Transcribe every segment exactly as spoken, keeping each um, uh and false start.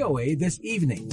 V O A This Evening.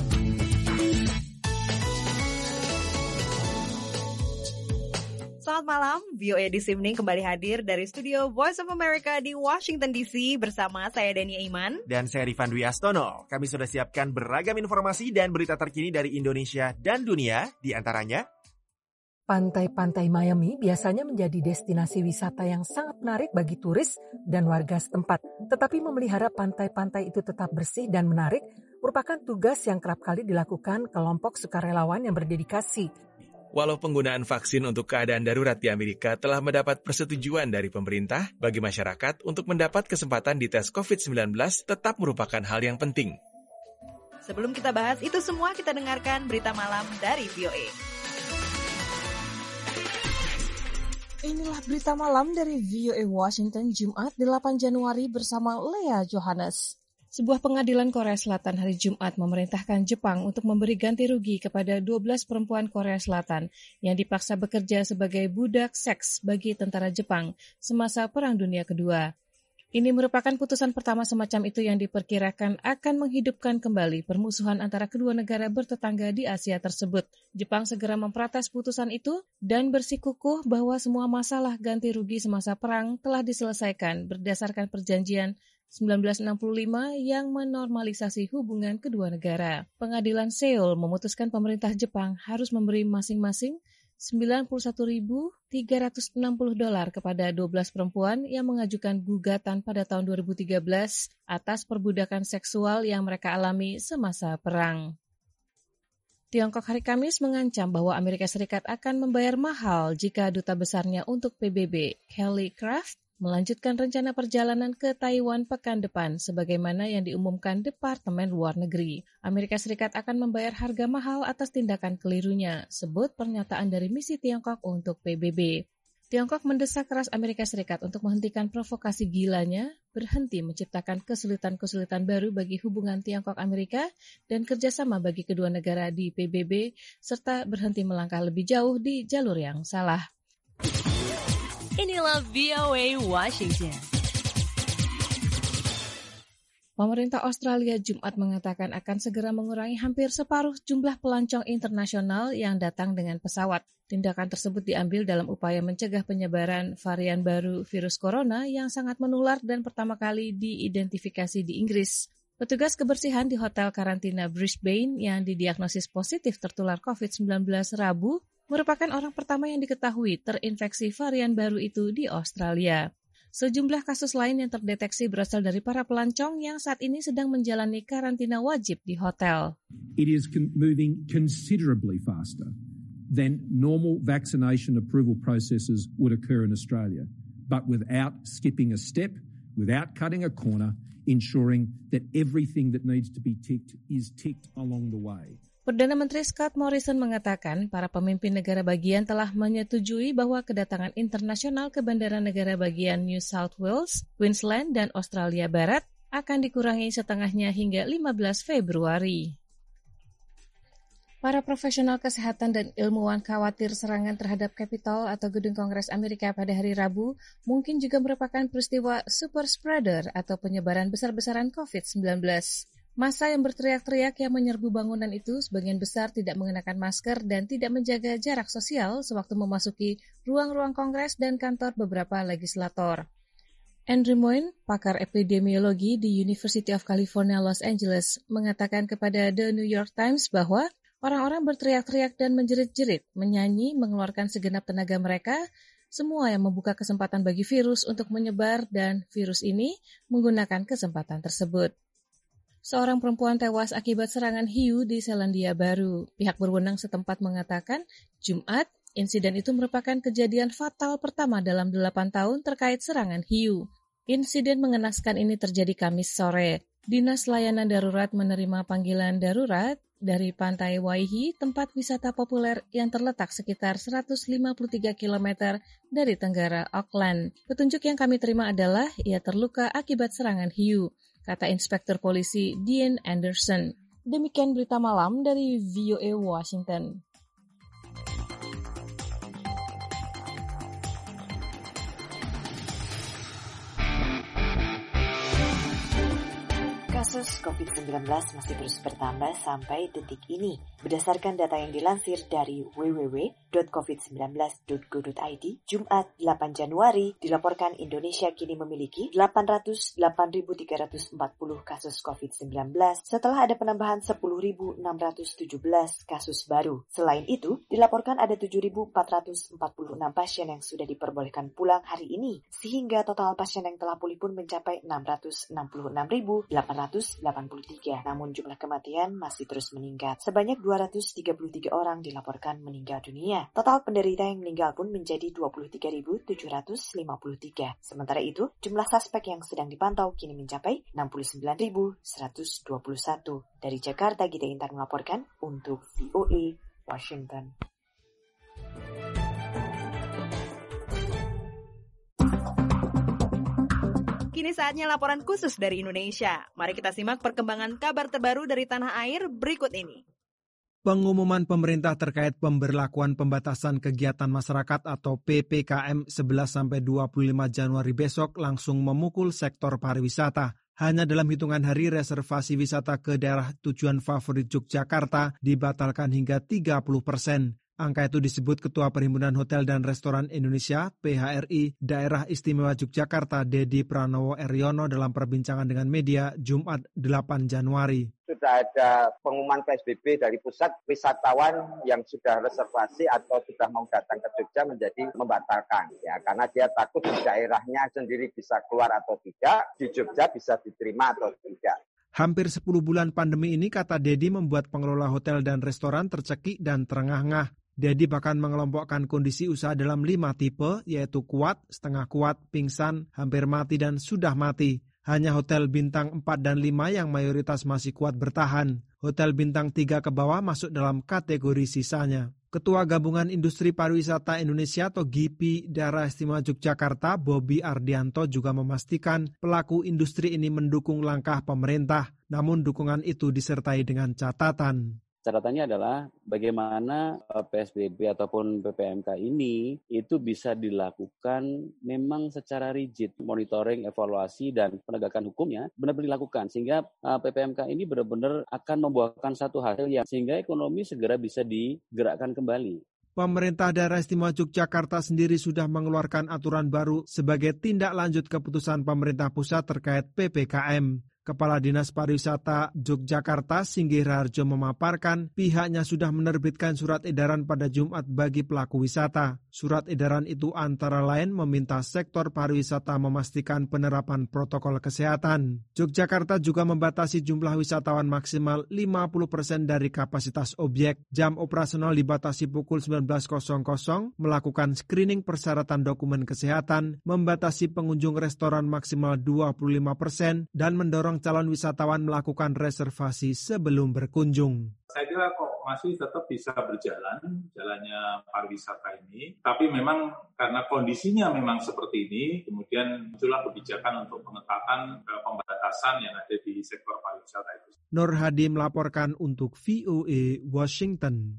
Selamat malam, V O A This Evening kembali hadir dari studio Voice of America di Washington D C bersama saya Dania Iman. Dan saya Rifan Dwi Astono. Kami sudah siapkan beragam informasi dan berita terkini dari Indonesia dan dunia, di antaranya pantai-pantai Miami biasanya menjadi destinasi wisata yang sangat menarik bagi turis dan warga setempat. Tetapi memelihara pantai-pantai itu tetap bersih dan menarik merupakan tugas yang kerap kali dilakukan kelompok sukarelawan yang berdedikasi. Walau penggunaan vaksin untuk keadaan darurat di Amerika telah mendapat persetujuan dari pemerintah, bagi masyarakat untuk mendapat kesempatan dites covid sembilan belas tetap merupakan hal yang penting. Sebelum kita bahas itu semua, kita dengarkan berita malam dari V O A. Inilah berita malam dari V O A Washington Jumat delapan Januari bersama Lea Johannes. Sebuah pengadilan Korea Selatan hari Jumat memerintahkan Jepang untuk memberi ganti rugi kepada dua belas perempuan Korea Selatan yang dipaksa bekerja sebagai budak seks bagi tentara Jepang semasa Perang Dunia Kedua. Ini merupakan putusan pertama semacam itu yang diperkirakan akan menghidupkan kembali permusuhan antara kedua negara bertetangga di Asia tersebut. Jepang segera memprotes putusan itu dan bersikukuh bahwa semua masalah ganti rugi semasa perang telah diselesaikan berdasarkan perjanjian sembilan belas enam puluh lima yang menormalisasi hubungan kedua negara. Pengadilan Seoul memutuskan pemerintah Jepang harus memberi masing-masing sembilan puluh satu ribu tiga ratus enam puluh dolar kepada dua belas perempuan yang mengajukan gugatan pada tahun dua ribu tiga belas atas perbudakan seksual yang mereka alami semasa perang. Tiongkok hari Kamis mengancam bahwa Amerika Serikat akan membayar mahal jika duta besarnya untuk P B B, Kelly Craft, melanjutkan rencana perjalanan ke Taiwan pekan depan sebagaimana yang diumumkan Departemen Luar Negeri. Amerika Serikat akan membayar harga mahal atas tindakan kelirunya, sebut pernyataan dari misi Tiongkok untuk P B B. Tiongkok mendesak keras Amerika Serikat untuk menghentikan provokasi gilanya, berhenti menciptakan kesulitan-kesulitan baru bagi hubungan Tiongkok-Amerika dan kerjasama bagi kedua negara di P B B, serta berhenti melangkah lebih jauh di jalur yang salah. Inilah V O A Washington. Pemerintah Australia Jumat mengatakan akan segera mengurangi hampir separuh jumlah pelancong internasional yang datang dengan pesawat. Tindakan tersebut diambil dalam upaya mencegah penyebaran varian baru virus corona yang sangat menular dan pertama kali diidentifikasi di Inggris. Petugas kebersihan di hotel karantina Brisbane yang didiagnosis positif tertular covid sembilan belas Rabu merupakan orang pertama yang diketahui terinfeksi varian baru itu di Australia. Sejumlah kasus lain yang terdeteksi berasal dari para pelancong yang saat ini sedang menjalani karantina wajib di hotel. It is con- moving considerably faster than normal vaccination approval processes would occur in Australia, but without skipping a step, without cutting a corner, ensuring that everything that needs to be ticked is ticked along the way. Perdana Menteri Scott Morrison mengatakan para pemimpin negara bagian telah menyetujui bahwa kedatangan internasional ke bandara negara bagian New South Wales, Queensland, dan Australia Barat akan dikurangi setengahnya hingga lima belas Februari. Para profesional kesehatan dan ilmuwan khawatir serangan terhadap Capitol atau Gedung Kongres Amerika pada hari Rabu mungkin juga merupakan peristiwa super spreader atau penyebaran besar-besaran covid sembilan belas. Massa yang berteriak-teriak yang menyerbu bangunan itu sebagian besar tidak mengenakan masker dan tidak menjaga jarak sosial sewaktu memasuki ruang-ruang Kongres dan kantor beberapa legislator. Andrew Moyne, pakar epidemiologi di University of California, Los Angeles, mengatakan kepada The New York Times bahwa orang-orang berteriak-teriak dan menjerit-jerit, menyanyi, mengeluarkan segenap tenaga mereka, semua yang membuka kesempatan bagi virus untuk menyebar dan virus ini menggunakan kesempatan tersebut. Seorang perempuan tewas akibat serangan hiu di Selandia Baru. Pihak berwenang setempat mengatakan, Jumat, insiden itu merupakan kejadian fatal pertama dalam delapan tahun terkait serangan hiu. Insiden mengenaskan ini terjadi Kamis sore. Dinas Layanan Darurat menerima panggilan darurat dari Pantai Waihi, tempat wisata populer yang terletak sekitar seratus lima puluh tiga kilometer dari tenggara Auckland. Petunjuk yang kami terima adalah ia terluka akibat serangan hiu, kata Inspektur Polisi Dean Anderson. Demikian berita malam dari V O A Washington. Kasus covid sembilan belas masih terus bertambah sampai detik ini. Berdasarkan data yang dilansir dari w w w titik covid sembilan belas titik go titik i d, Jumat delapan Januari dilaporkan Indonesia kini memiliki delapan ratus delapan ribu tiga ratus empat puluh kasus covid sembilan belas setelah ada penambahan sepuluh ribu enam ratus tujuh belas kasus baru. Selain itu, dilaporkan ada tujuh ribu empat ratus empat puluh enam pasien yang sudah diperbolehkan pulang hari ini, sehingga total pasien yang telah pulih pun mencapai enam ratus enam puluh enam ribu delapan ratus delapan puluh tiga. Namun jumlah kematian masih terus meningkat. Sebanyak dua ratus tiga puluh tiga orang dilaporkan meninggal dunia. Total penderita yang meninggal pun menjadi dua puluh tiga ribu tujuh ratus lima puluh tiga. Sementara itu, jumlah suspek yang sedang dipantau kini mencapai enam puluh sembilan ribu seratus dua puluh satu. Dari Jakarta, Gita Intan melaporkan untuk V O A Washington. Kini saatnya laporan khusus dari Indonesia. Mari kita simak perkembangan kabar terbaru dari tanah air berikut ini. Pengumuman pemerintah terkait pemberlakuan pembatasan kegiatan masyarakat atau P P K M sebelas sampai dua puluh lima Januari besok langsung memukul sektor pariwisata. Hanya dalam hitungan hari reservasi wisata ke daerah tujuan favorit Yogyakarta dibatalkan hingga tiga puluh persen. Angka itu disebut Ketua Perhimpunan Hotel dan Restoran Indonesia P H R I Daerah Istimewa Yogyakarta Dedi Pranowo Eryono dalam perbincangan dengan media Jumat delapan Januari. Sudah ada pengumuman P S B B dari pusat, wisatawan yang sudah reservasi atau sudah mau datang ke Jogja menjadi membatalkan. Ya, karena dia takut di daerahnya sendiri bisa keluar atau tidak, di Jogja bisa diterima atau tidak. Hampir sepuluh bulan pandemi ini, kata Dedi, membuat pengelola hotel dan restoran tercekik dan terengah-engah. Dedi bahkan mengelompokkan kondisi usaha dalam lima tipe, yaitu kuat, setengah kuat, pingsan, hampir mati, dan sudah mati. Hanya hotel bintang empat dan lima yang mayoritas masih kuat bertahan. Hotel bintang tiga ke bawah masuk dalam kategori sisanya. Ketua Gabungan Industri Pariwisata Indonesia atau G I P I Daerah Istimewa Yogyakarta, Bobi Ardianto, juga memastikan pelaku industri ini mendukung langkah pemerintah. Namun dukungan itu disertai dengan catatan. Catatannya adalah bagaimana P S B B ataupun P P M K ini itu bisa dilakukan memang secara rigid, monitoring, evaluasi, dan penegakan hukumnya benar-benar dilakukan sehingga P P M K ini benar-benar akan membuahkan satu hasil yang sehingga ekonomi segera bisa digerakkan kembali. Pemerintah Daerah Istimewa Yogyakarta sendiri sudah mengeluarkan aturan baru sebagai tindak lanjut keputusan pemerintah pusat terkait P P K M. Kepala Dinas Pariwisata Yogyakarta Singgih Raharjo memaparkan pihaknya sudah menerbitkan surat edaran pada Jumat bagi pelaku wisata. Surat edaran itu antara lain meminta sektor pariwisata memastikan penerapan protokol kesehatan. Yogyakarta juga membatasi jumlah wisatawan maksimal lima puluh persen dari kapasitas objek. Jam operasional dibatasi pukul sembilan belas, melakukan screening persyaratan dokumen kesehatan, membatasi pengunjung restoran maksimal dua puluh lima persen, dan mendorong calon wisatawan melakukan reservasi sebelum berkunjung. Saya kira kok masih tetap bisa berjalan, jalannya pariwisata ini. Tapi memang karena kondisinya memang seperti ini, kemudian muncullah kebijakan untuk pengetatan pembatasan yang ada di sektor pariwisata itu. Nur Hadi melaporkan untuk V O A Washington.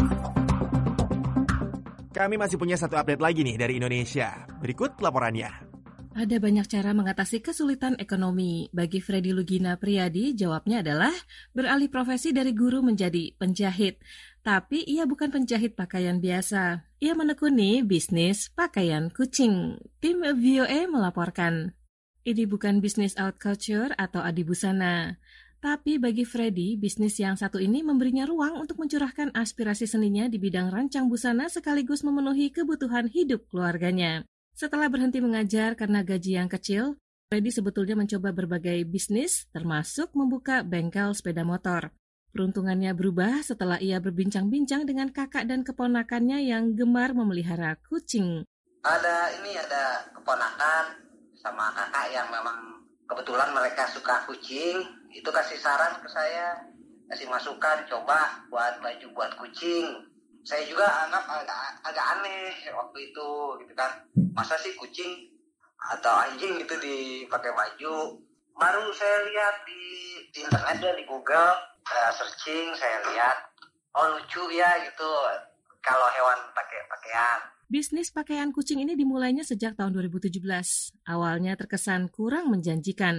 Kami masih punya satu update lagi nih dari Indonesia. Berikut laporannya. Ada banyak cara mengatasi kesulitan ekonomi. Bagi Freddy Lugina Priyadi, jawabnya adalah beralih profesi dari guru menjadi penjahit. Tapi ia bukan penjahit pakaian biasa. Ia menekuni bisnis pakaian kucing. Tim V O A melaporkan. Ini bukan bisnis out culture atau adibusana. Tapi bagi Freddy, bisnis yang satu ini memberinya ruang untuk mencurahkan aspirasi seninya di bidang rancang busana sekaligus memenuhi kebutuhan hidup keluarganya. Setelah berhenti mengajar karena gaji yang kecil, Freddy sebetulnya mencoba berbagai bisnis, termasuk membuka bengkel sepeda motor. Peruntungannya berubah setelah ia berbincang-bincang dengan kakak dan keponakannya yang gemar memelihara kucing. Ada ini ada keponakan sama kakak yang memang kebetulan mereka suka kucing, itu kasih saran ke saya, kasih masukan, coba buat baju buat kucing. Saya juga anggap agak, agak aneh waktu itu, gitu kan. Masa sih kucing atau anjing itu dipakai baju? Baru saya lihat di, di internet dan di Google, saya searching, saya lihat, oh lucu ya gitu, kalau hewan pakai pakaian. Bisnis pakaian kucing ini dimulainya sejak tahun dua ribu tujuh belas. Awalnya terkesan kurang menjanjikan.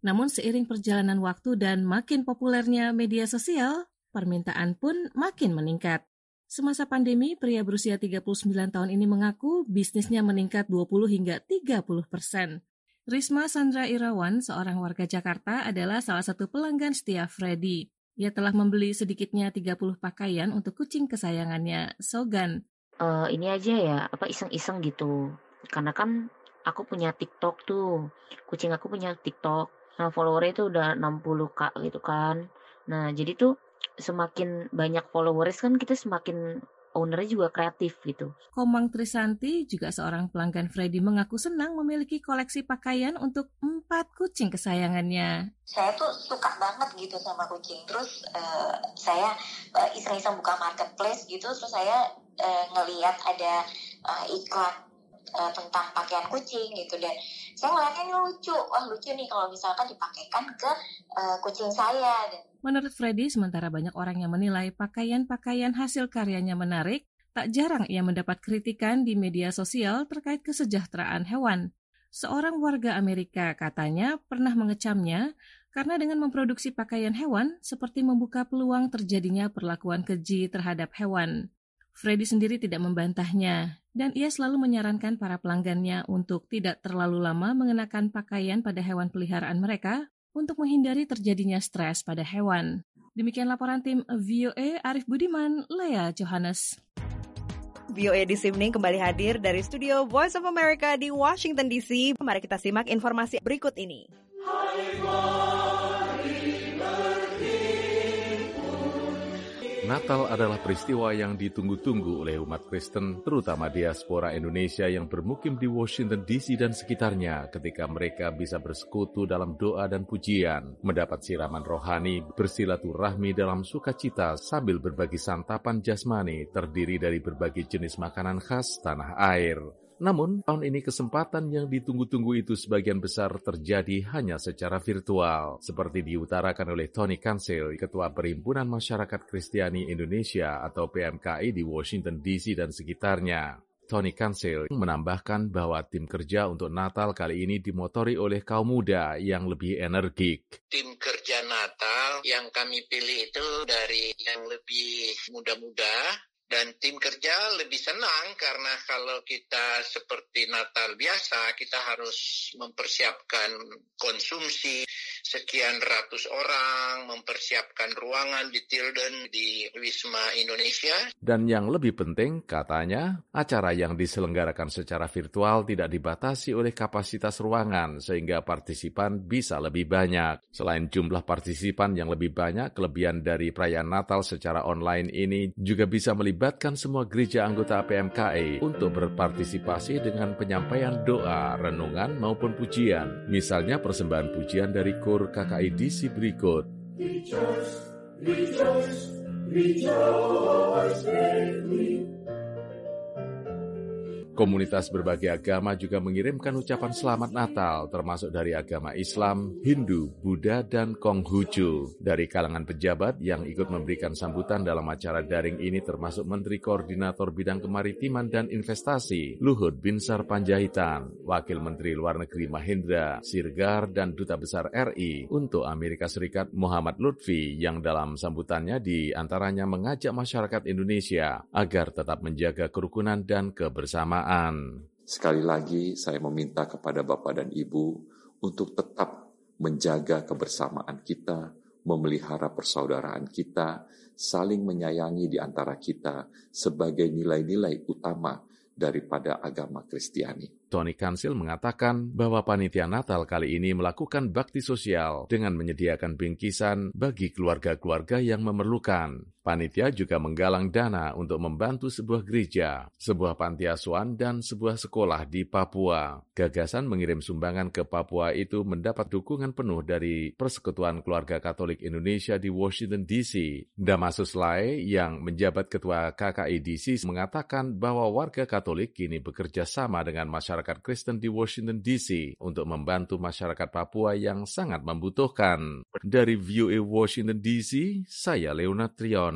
Namun seiring perjalanan waktu dan makin populernya media sosial, permintaan pun makin meningkat. Semasa pandemi, pria berusia tiga puluh sembilan tahun ini mengaku bisnisnya meningkat dua puluh hingga tiga puluh persen. Risma Sandra Irawan, seorang warga Jakarta, adalah salah satu pelanggan setia Freddy. Ia telah membeli sedikitnya tiga puluh pakaian untuk kucing kesayangannya, Sogan. Uh, ini aja ya, apa iseng-iseng gitu. Karena kan aku punya TikTok tuh. Kucing aku punya TikTok. Nah, followernya itu udah enam puluh ribu gitu kan. Nah, jadi tuh semakin banyak followers kan kita semakin ownernya juga kreatif gitu. Komang Trisanti, juga seorang pelanggan Freddy, mengaku senang memiliki koleksi pakaian untuk empat kucing kesayangannya. Saya tuh suka banget gitu sama kucing. Terus uh, saya uh, iseng-iseng buka marketplace gitu. Terus saya uh, ngelihat ada uh, iklan uh, tentang pakaian kucing gitu, dan saya ngeliatnya ini lucu, wah lucu nih kalau misalkan dipakaikan ke uh, kucing saya. Menurut Freddy, sementara banyak orang yang menilai pakaian-pakaian hasil karyanya menarik, tak jarang ia mendapat kritikan di media sosial terkait kesejahteraan hewan. Seorang warga Amerika katanya pernah mengecamnya karena dengan memproduksi pakaian hewan seperti membuka peluang terjadinya perlakuan keji terhadap hewan. Freddy sendiri tidak membantahnya, dan ia selalu menyarankan para pelanggannya untuk tidak terlalu lama mengenakan pakaian pada hewan peliharaan mereka untuk menghindari terjadinya stres pada hewan. Demikian laporan tim V O A, Arif Budiman, Lea Johannes. V O A This Evening kembali hadir dari studio Voice of America di Washington D C. Mari kita simak informasi berikut ini. Natal adalah peristiwa yang ditunggu-tunggu oleh umat Kristen, terutama diaspora Indonesia yang bermukim di Washington D C dan sekitarnya, ketika mereka bisa bersekutu dalam doa dan pujian, mendapat siraman rohani, bersilaturahmi dalam sukacita sambil berbagi santapan jasmani terdiri dari berbagai jenis makanan khas tanah air. Namun, tahun ini kesempatan yang ditunggu-tunggu itu sebagian besar terjadi hanya secara virtual, seperti diutarakan oleh Tony Cancel, Ketua Perhimpunan Masyarakat Kristiani Indonesia atau P M K I di Washington D C dan sekitarnya. Tony Cancel menambahkan bahwa tim kerja untuk Natal kali ini dimotori oleh kaum muda yang lebih energik. Tim kerja Natal yang kami pilih itu dari yang lebih muda-muda. Dan tim kerja lebih senang karena kalau kita seperti Natal biasa, kita harus mempersiapkan konsumsi sekian ratus orang, mempersiapkan ruangan di Tilden, di Wisma Indonesia. Dan yang lebih penting, katanya, acara yang diselenggarakan secara virtual tidak dibatasi oleh kapasitas ruangan, sehingga partisipan bisa lebih banyak. Selain jumlah partisipan yang lebih banyak, kelebihan dari perayaan Natal secara online ini juga bisa melibatkan Melibatkan semua gereja anggota P M K I untuk berpartisipasi dengan penyampaian doa, renungan maupun pujian. Misalnya persembahan pujian dari Kor K K I D C berikut. Rejoice, rejoice, rejoice greatly. Komunitas berbagai agama juga mengirimkan ucapan selamat Natal, termasuk dari agama Islam, Hindu, Buddha, dan Konghucu. Dari kalangan pejabat yang ikut memberikan sambutan dalam acara daring ini termasuk Menteri Koordinator Bidang Kemaritiman dan Investasi, Luhut Binsar Panjaitan, Wakil Menteri Luar Negeri Mahendra Sirgar, dan Duta Besar R I untuk Amerika Serikat Muhammad Lutfi, yang dalam sambutannya diantaranya mengajak masyarakat Indonesia agar tetap menjaga kerukunan dan kebersamaan. Sekali lagi saya meminta kepada Bapak dan Ibu untuk tetap menjaga kebersamaan kita, memelihara persaudaraan kita, saling menyayangi di antara kita sebagai nilai-nilai utama daripada agama Kristiani. Tony Cancel mengatakan bahwa panitia Natal kali ini melakukan bakti sosial dengan menyediakan bingkisan bagi keluarga-keluarga yang memerlukan. Panitia juga menggalang dana untuk membantu sebuah gereja, sebuah panti asuhan, dan sebuah sekolah di Papua. Gagasan mengirim sumbangan ke Papua itu mendapat dukungan penuh dari Persekutuan Keluarga Katolik Indonesia di Washington D C. Damasus Lae yang menjabat Ketua K K I D C mengatakan bahwa warga Katolik kini bekerja sama dengan masyarakat Kristen di Washington D C untuk membantu masyarakat Papua yang sangat membutuhkan. Dari V O A Washington D C, saya Leonard Triono.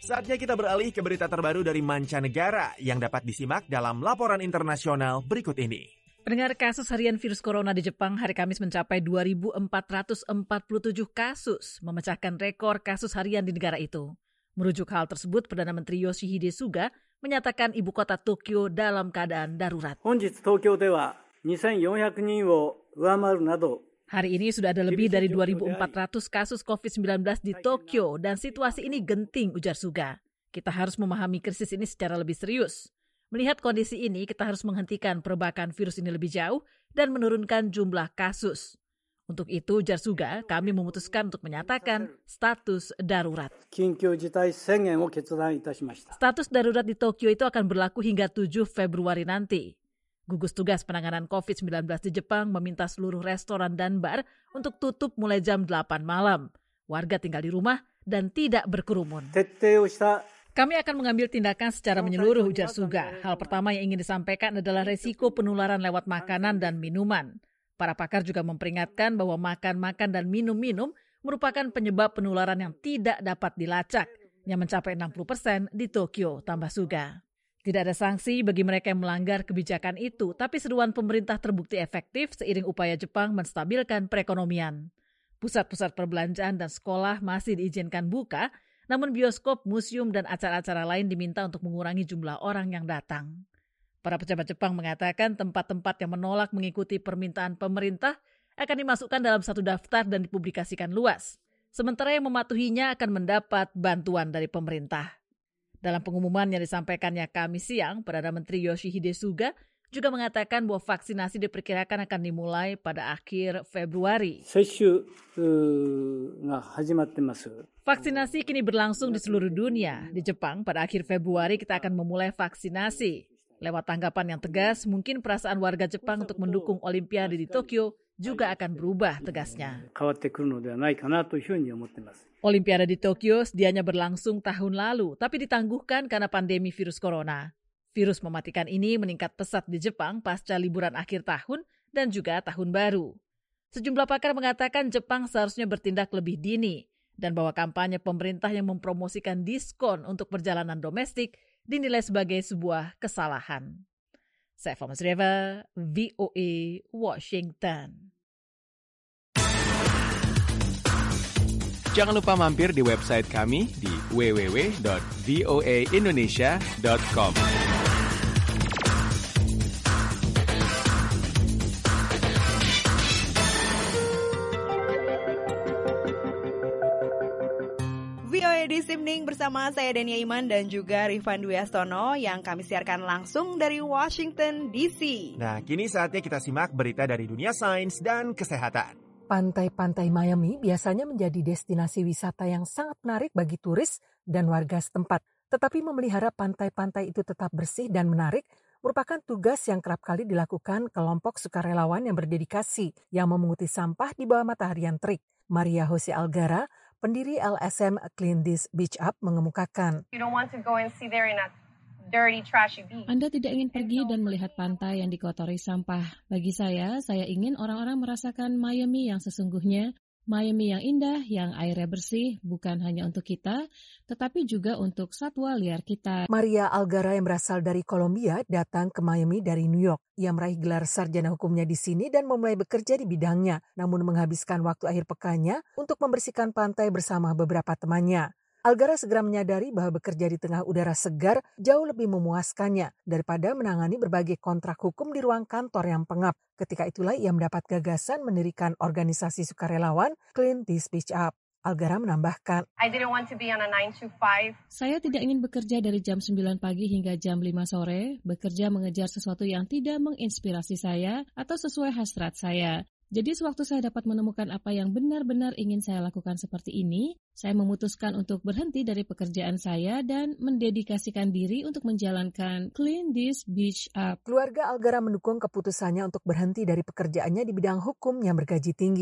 Saatnya kita beralih ke berita terbaru dari mancanegara yang dapat disimak dalam laporan internasional berikut ini. Pendengar, kasus harian virus corona di Jepang hari Kamis mencapai dua ribu empat ratus empat puluh tujuh kasus, memecahkan rekor kasus harian di negara itu. Merujuk hal tersebut, Perdana Menteri Yoshihide Suga menyatakan ibu kota Tokyo dalam keadaan darurat. Hari ini sudah ada lebih dari dua ribu empat ratus kasus covid sembilan belas di Tokyo dan situasi ini genting, ujar Suga. Kita harus memahami krisis ini secara lebih serius. Melihat kondisi ini, kita harus menghentikan perbakan virus ini lebih jauh dan menurunkan jumlah kasus. Untuk itu, ujar Suga, kami memutuskan untuk menyatakan status darurat. Status darurat di Tokyo itu akan berlaku hingga tujuh Februari nanti. Gugus Tugas Penanganan covid sembilan belas di Jepang meminta seluruh restoran dan bar untuk tutup mulai jam delapan malam. Warga tinggal di rumah dan tidak berkerumun. Kami akan mengambil tindakan secara menyeluruh, ujar Suga. Hal pertama yang ingin disampaikan adalah resiko penularan lewat makanan dan minuman. Para pakar juga memperingatkan bahwa makan-makan dan minum-minum merupakan penyebab penularan yang tidak dapat dilacak, yang mencapai enam puluh persen di Tokyo, tambah Suga. Tidak ada sanksi bagi mereka yang melanggar kebijakan itu, tapi seruan pemerintah terbukti efektif seiring upaya Jepang menstabilkan perekonomian. Pusat-pusat perbelanjaan dan sekolah masih diizinkan buka, namun bioskop, museum, dan acara-acara lain diminta untuk mengurangi jumlah orang yang datang. Para pejabat Jepang mengatakan tempat-tempat yang menolak mengikuti permintaan pemerintah akan dimasukkan dalam satu daftar dan dipublikasikan luas. Sementara yang mematuhinya akan mendapat bantuan dari pemerintah. Dalam pengumuman yang disampaikannya Kamis siang, Perdana Menteri Yoshihide Suga juga mengatakan bahwa vaksinasi diperkirakan akan dimulai pada akhir Februari. Vaksinasi kini berlangsung di seluruh dunia. Di Jepang, pada akhir Februari kita akan memulai vaksinasi. Lewat tanggapan yang tegas, mungkin perasaan warga Jepang untuk mendukung Olimpiade di Tokyo juga akan berubah, tegasnya. Olimpiade di Tokyo sedianya berlangsung tahun lalu, tapi ditangguhkan karena pandemi virus corona. Virus mematikan ini meningkat pesat di Jepang pasca liburan akhir tahun dan juga tahun baru. Sejumlah pakar mengatakan Jepang seharusnya bertindak lebih dini dan bahwa kampanye pemerintah yang mempromosikan diskon untuk perjalanan domestik dinilai sebagai sebuah kesalahan. Saya Fama Sreva, V O A, Washington. Jangan lupa mampir di website kami di w w w dot v o a indonesia dot com. V O A This Evening bersama saya Dania Iman dan juga Rifan Dwi Astono yang kami siarkan langsung dari Washington D C. Nah, kini saatnya kita simak berita dari dunia sains dan kesehatan. Pantai-pantai Miami biasanya menjadi destinasi wisata yang sangat menarik bagi turis dan warga setempat. Tetapi memelihara pantai-pantai itu tetap bersih dan menarik merupakan tugas yang kerap kali dilakukan kelompok sukarelawan yang berdedikasi yang memunguti sampah di bawah matahari yang terik. Maria Jose Algara, pendiri L S M Clean This Beach Up, mengemukakan. You don't want to go and see there in a dirty, trashy beach. Anda tidak ingin pergi dan melihat pantai yang dikotori sampah. Bagi saya, saya ingin orang-orang merasakan Miami yang sesungguhnya, Miami yang indah, yang airnya bersih, bukan hanya untuk kita, tetapi juga untuk satwa liar kita. Maria Algara yang berasal dari Kolombia datang ke Miami dari New York. Ia meraih gelar sarjana hukumnya di sini dan memulai bekerja di bidangnya, namun menghabiskan waktu akhir pekannya untuk membersihkan pantai bersama beberapa temannya. Algara segera menyadari bahwa bekerja di tengah udara segar jauh lebih memuaskannya daripada menangani berbagai kontrak hukum di ruang kantor yang pengap. Ketika itulah ia mendapat gagasan mendirikan organisasi sukarelawan Clean This Beach Up. Algara menambahkan, I didn't want to be on a nine to five. Saya tidak ingin bekerja dari jam sembilan pagi hingga jam lima sore, bekerja mengejar sesuatu yang tidak menginspirasi saya atau sesuai hasrat saya. Jadi sewaktu saya dapat menemukan apa yang benar-benar ingin saya lakukan seperti ini, saya memutuskan untuk berhenti dari pekerjaan saya dan mendedikasikan diri untuk menjalankan Clean This Beach Up. Keluarga Algara mendukung keputusannya untuk berhenti dari pekerjaannya di bidang hukum yang bergaji tinggi.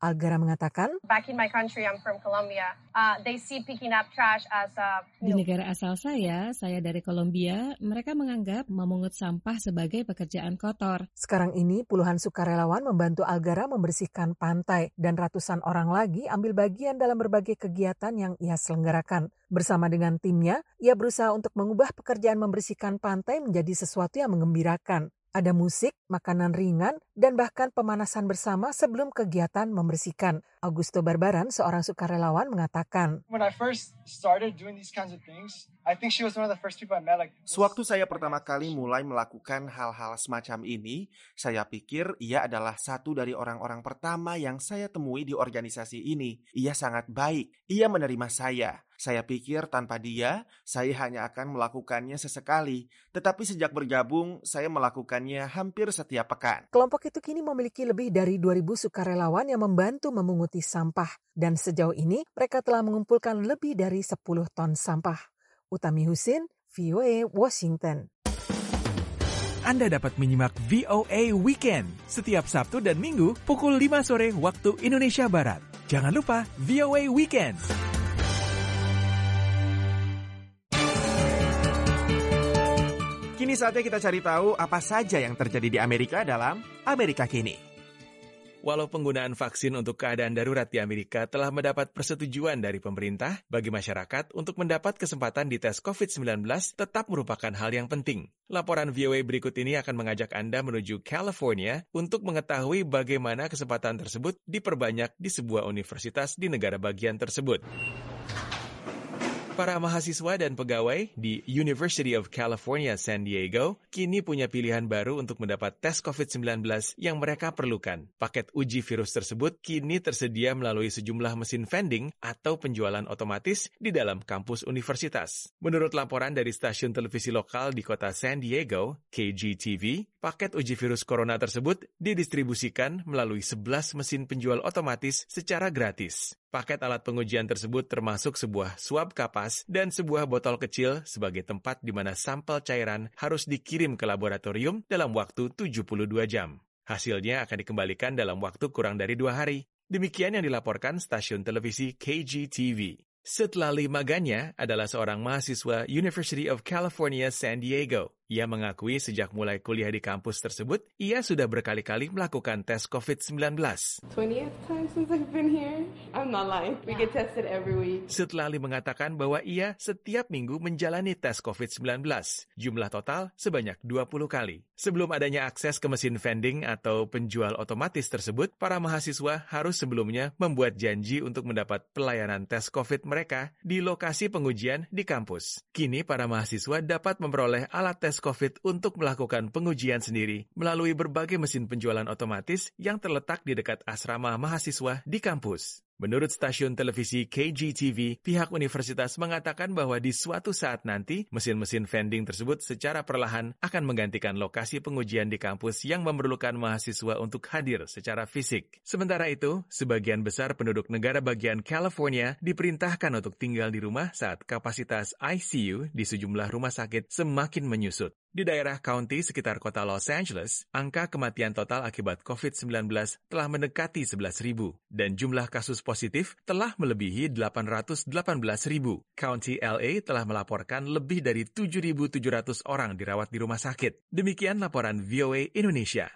Algara mengatakan, Back in my country, I'm from Colombia. Uh, they see picking up trash as a... Di negara asal saya, saya dari Kolombia, mereka menganggap memungut sampah sebagai pekerjaan kotor. Sekarang ini puluhan sukarelawan membantu Algara membersihkan pantai dan ratusan orang lagi ambil bagian dalam berbagai kegiatan yang ia selenggarakan. Bersama dengan timnya, ia berusaha untuk mengubah pekerjaan membersihkan pantai menjadi sesuatu yang menggembirakan. Ada musik, makanan ringan, dan bahkan pemanasan bersama sebelum kegiatan membersihkan. Augusto Barbaran, seorang sukarelawan, mengatakan, When I first started doing these kinds of things, I think she was one of the first people I met. Like, Sewaktu saya pertama kali mulai melakukan hal-hal semacam ini, saya pikir ia adalah satu dari orang-orang pertama yang saya temui di organisasi ini. Ia sangat baik, ia menerima saya. Saya pikir tanpa dia, saya hanya akan melakukannya sesekali. Tetapi sejak bergabung, saya melakukannya hampir setiap pekan. Kelompok itu kini memiliki lebih dari dua ribu sukarelawan yang membantu memunguti sampah. Dan sejauh ini, mereka telah mengumpulkan lebih dari sepuluh ton sampah. Utami Husin, V O A, Washington. Anda dapat menyimak V O A Weekend setiap Sabtu dan Minggu pukul lima sore waktu Indonesia Barat. Jangan lupa V O A Weekend. Kini saatnya kita cari tahu apa saja yang terjadi di Amerika dalam Amerika Kini. Walau penggunaan vaksin untuk keadaan darurat di Amerika telah mendapat persetujuan dari pemerintah, bagi masyarakat untuk mendapat kesempatan dites covid sembilan belas tetap merupakan hal yang penting. Laporan V O A berikut ini akan mengajak Anda menuju California untuk mengetahui bagaimana kesempatan tersebut diperbanyak di sebuah universitas di negara bagian tersebut. Para mahasiswa dan pegawai di University of California, San Diego kini punya pilihan baru untuk mendapat tes covid sembilan belas yang mereka perlukan. Paket uji virus tersebut kini tersedia melalui sejumlah mesin vending atau penjualan otomatis di dalam kampus universitas. Menurut laporan dari stasiun televisi lokal di kota San Diego, K G T V, paket uji virus corona tersebut didistribusikan melalui sebelas mesin penjual otomatis secara gratis. Paket alat pengujian tersebut termasuk sebuah swab kapas dan sebuah botol kecil sebagai tempat di mana sampel cairan harus dikirim ke laboratorium dalam waktu tujuh puluh dua jam. Hasilnya akan dikembalikan dalam waktu kurang dari dua hari. Demikian yang dilaporkan stasiun televisi K G T V. Setlali Maganya adalah seorang mahasiswa University of California, San Diego. Ia mengakui sejak mulai kuliah di kampus tersebut, ia sudah berkali-kali melakukan tes covid sembilan belas. twentieth time since I've been here. I'm not lying. We get tested every week. Setlali mengatakan bahwa ia setiap minggu menjalani tes covid sembilan belas. Jumlah total sebanyak dua puluh kali. Sebelum adanya akses ke mesin vending atau penjual otomatis tersebut, para mahasiswa harus sebelumnya membuat janji untuk mendapat pelayanan tes COVID mereka di lokasi pengujian di kampus. Kini para mahasiswa dapat memperoleh alat tes COVID untuk melakukan pengujian sendiri melalui berbagai mesin penjualan otomatis yang terletak di dekat asrama mahasiswa di kampus. Menurut stasiun televisi K G T V, pihak universitas mengatakan bahwa di suatu saat nanti, mesin-mesin vending tersebut secara perlahan akan menggantikan lokasi pengujian di kampus yang memerlukan mahasiswa untuk hadir secara fisik. Sementara itu, sebagian besar penduduk negara bagian California diperintahkan untuk tinggal di rumah saat kapasitas I C U di sejumlah rumah sakit semakin menyusut. Di daerah county sekitar kota Los Angeles, angka kematian total akibat covid sembilan belas telah mendekati sebelas ribu dan jumlah kasus positif telah melebihi delapan ratus delapan belas ribu. County L A telah melaporkan lebih dari tujuh ribu tujuh ratus orang dirawat di rumah sakit. Demikian laporan V O A Indonesia.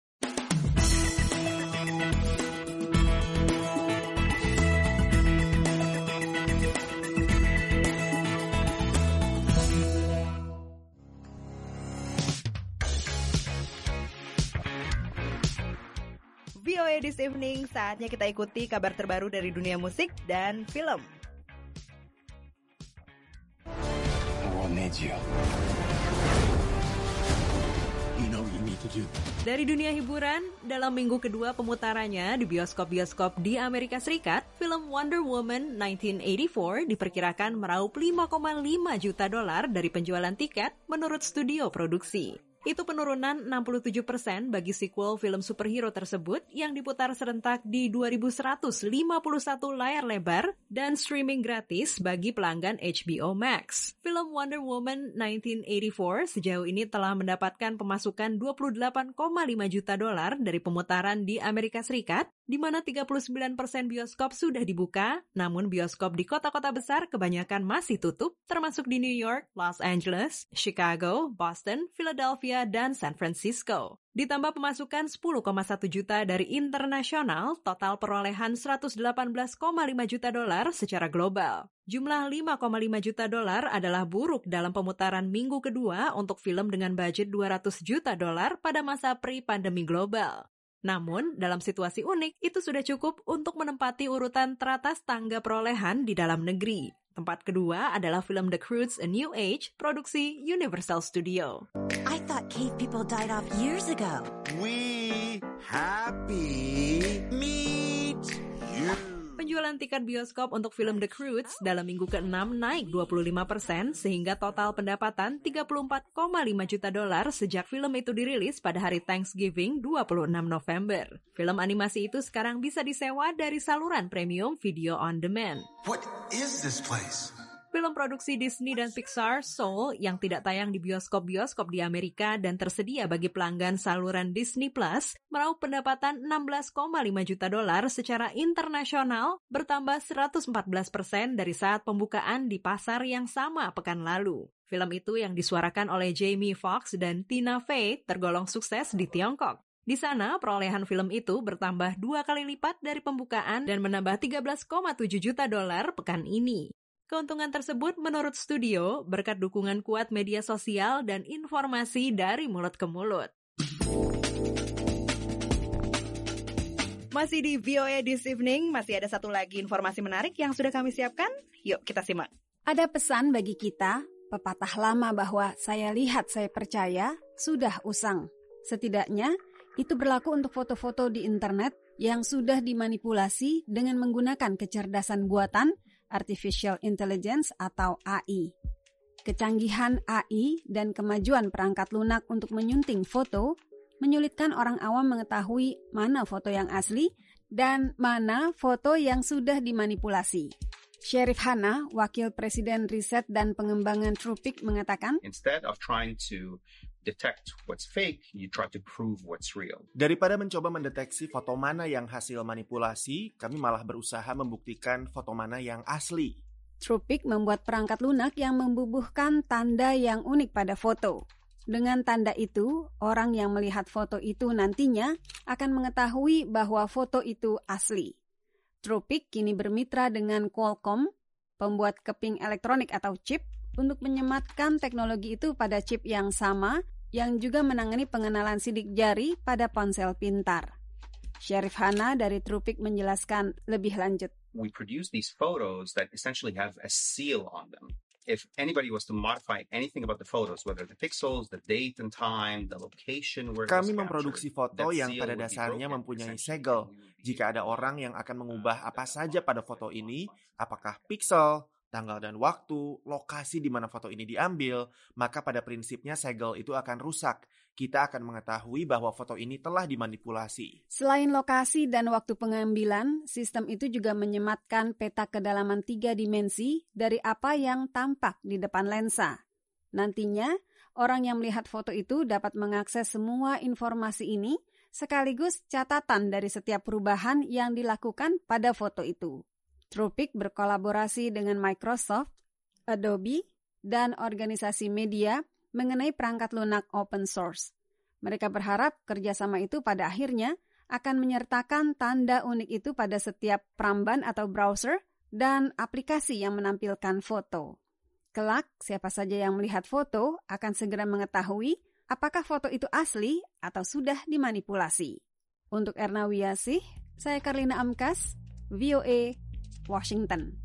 V O A This Evening, saatnya kita ikuti kabar terbaru dari dunia musik dan film. Dari dunia hiburan, dalam minggu kedua pemutarannya di bioskop-bioskop di Amerika Serikat, film Wonder Woman nineteen eighty-four diperkirakan meraup lima koma lima juta dolar dari penjualan tiket menurut studio produksi. Itu penurunan enam puluh tujuh persen bagi sequel film superhero tersebut yang diputar serentak di dua ribu seratus lima puluh satu layar lebar dan streaming gratis bagi pelanggan H B O Max. Film Wonder Woman nineteen eighty-four sejauh ini telah mendapatkan pemasukan dua puluh delapan koma lima juta dolar dari pemutaran di Amerika Serikat di mana tiga puluh sembilan persen bioskop sudah dibuka, namun bioskop di kota-kota besar kebanyakan masih tutup, termasuk di New York, Los Angeles, Chicago, Boston, Philadelphia, dan San Francisco. Ditambah pemasukan sepuluh koma satu juta dari internasional, total perolehan seratus delapan belas koma lima juta dolar secara global. Jumlah lima koma lima juta dolar adalah buruk dalam pemutaran minggu kedua untuk film dengan budget dua ratus juta dolar pada masa pre-pandemi global. Namun, dalam situasi unik, itu sudah cukup untuk menempati urutan teratas tangga perolehan di dalam negeri. Tempat kedua adalah film The Croods: A New Age, produksi Universal Studio. I thought cave people died off years ago. We happy meet you. Penjualan tiket bioskop untuk film The Croods dalam minggu keenam naik dua puluh lima persen sehingga total pendapatan tiga puluh empat koma lima juta dolar sejak film itu dirilis pada hari Thanksgiving dua puluh enam November. Film animasi itu sekarang bisa disewa dari saluran premium video on demand. What is this place? Film produksi Disney dan Pixar, Soul, yang tidak tayang di bioskop-bioskop di Amerika dan tersedia bagi pelanggan saluran Disney Plus, meraup pendapatan enam belas koma lima juta dolar secara internasional, bertambah seratus empat belas persen dari saat pembukaan di pasar yang sama pekan lalu. Film itu yang disuarakan oleh Jamie Foxx dan Tina Fey tergolong sukses di Tiongkok. Di sana, perolehan film itu bertambah dua kali lipat dari pembukaan dan menambah tiga belas koma tujuh juta dolar pekan ini. Keuntungan tersebut menurut studio berkat dukungan kuat media sosial dan informasi dari mulut ke mulut. Masih di V O A This Evening, masih ada satu lagi informasi menarik yang sudah kami siapkan. Yuk kita simak. Ada pesan bagi kita, pepatah lama bahwa saya lihat saya percaya sudah usang. Setidaknya, itu berlaku untuk foto-foto di internet yang sudah dimanipulasi dengan menggunakan kecerdasan buatan, Artificial Intelligence atau A I. Kecanggihan A I dan kemajuan perangkat lunak untuk menyunting foto menyulitkan orang awam mengetahui mana foto yang asli dan mana foto yang sudah dimanipulasi. Syarif Hana, Wakil Presiden Riset dan Pengembangan Truepic mengatakan, Instead of trying to detect what's fake, you try to prove what's real. Daripada mencoba mendeteksi foto mana yang hasil manipulasi, kami malah berusaha membuktikan foto mana yang asli. Truepic membuat perangkat lunak yang membubuhkan tanda yang unik pada foto. Dengan tanda itu, orang yang melihat foto itu nantinya akan mengetahui bahwa foto itu asli. Truepic kini bermitra dengan Qualcomm, pembuat keping elektronik atau chip, untuk menyematkan teknologi itu pada chip yang sama yang juga menangani pengenalan sidik jari pada ponsel pintar. Syarif Hana dari Truepic menjelaskan lebih lanjut. We produce these photos that essentially have a seal on them. If anybody was to modify anything about the photos, whether the pixels, the date and time, the location where it was Kami captured, memproduksi foto yang pada dasarnya mempunyai segel. Jika ada orang yang akan mengubah apa saja pada foto ini, apakah pixel, tanggal dan waktu, lokasi di mana foto ini diambil, maka pada prinsipnya segel itu akan rusak. Kita akan mengetahui bahwa foto ini telah dimanipulasi. Selain lokasi dan waktu pengambilan, sistem itu juga menyematkan peta kedalaman tiga dimensi dari apa yang tampak di depan lensa. Nantinya, orang yang melihat foto itu dapat mengakses semua informasi ini, sekaligus catatan dari setiap perubahan yang dilakukan pada foto itu. Truepic berkolaborasi dengan Microsoft, Adobe, dan organisasi media mengenai perangkat lunak open source. Mereka berharap kerjasama itu pada akhirnya akan menyertakan tanda unik itu pada setiap peramban atau browser dan aplikasi yang menampilkan foto. Kelak, siapa saja yang melihat foto akan segera mengetahui apakah foto itu asli atau sudah dimanipulasi. Untuk Erna Wiyasih, saya Karlina Amkas, V O A, Washington.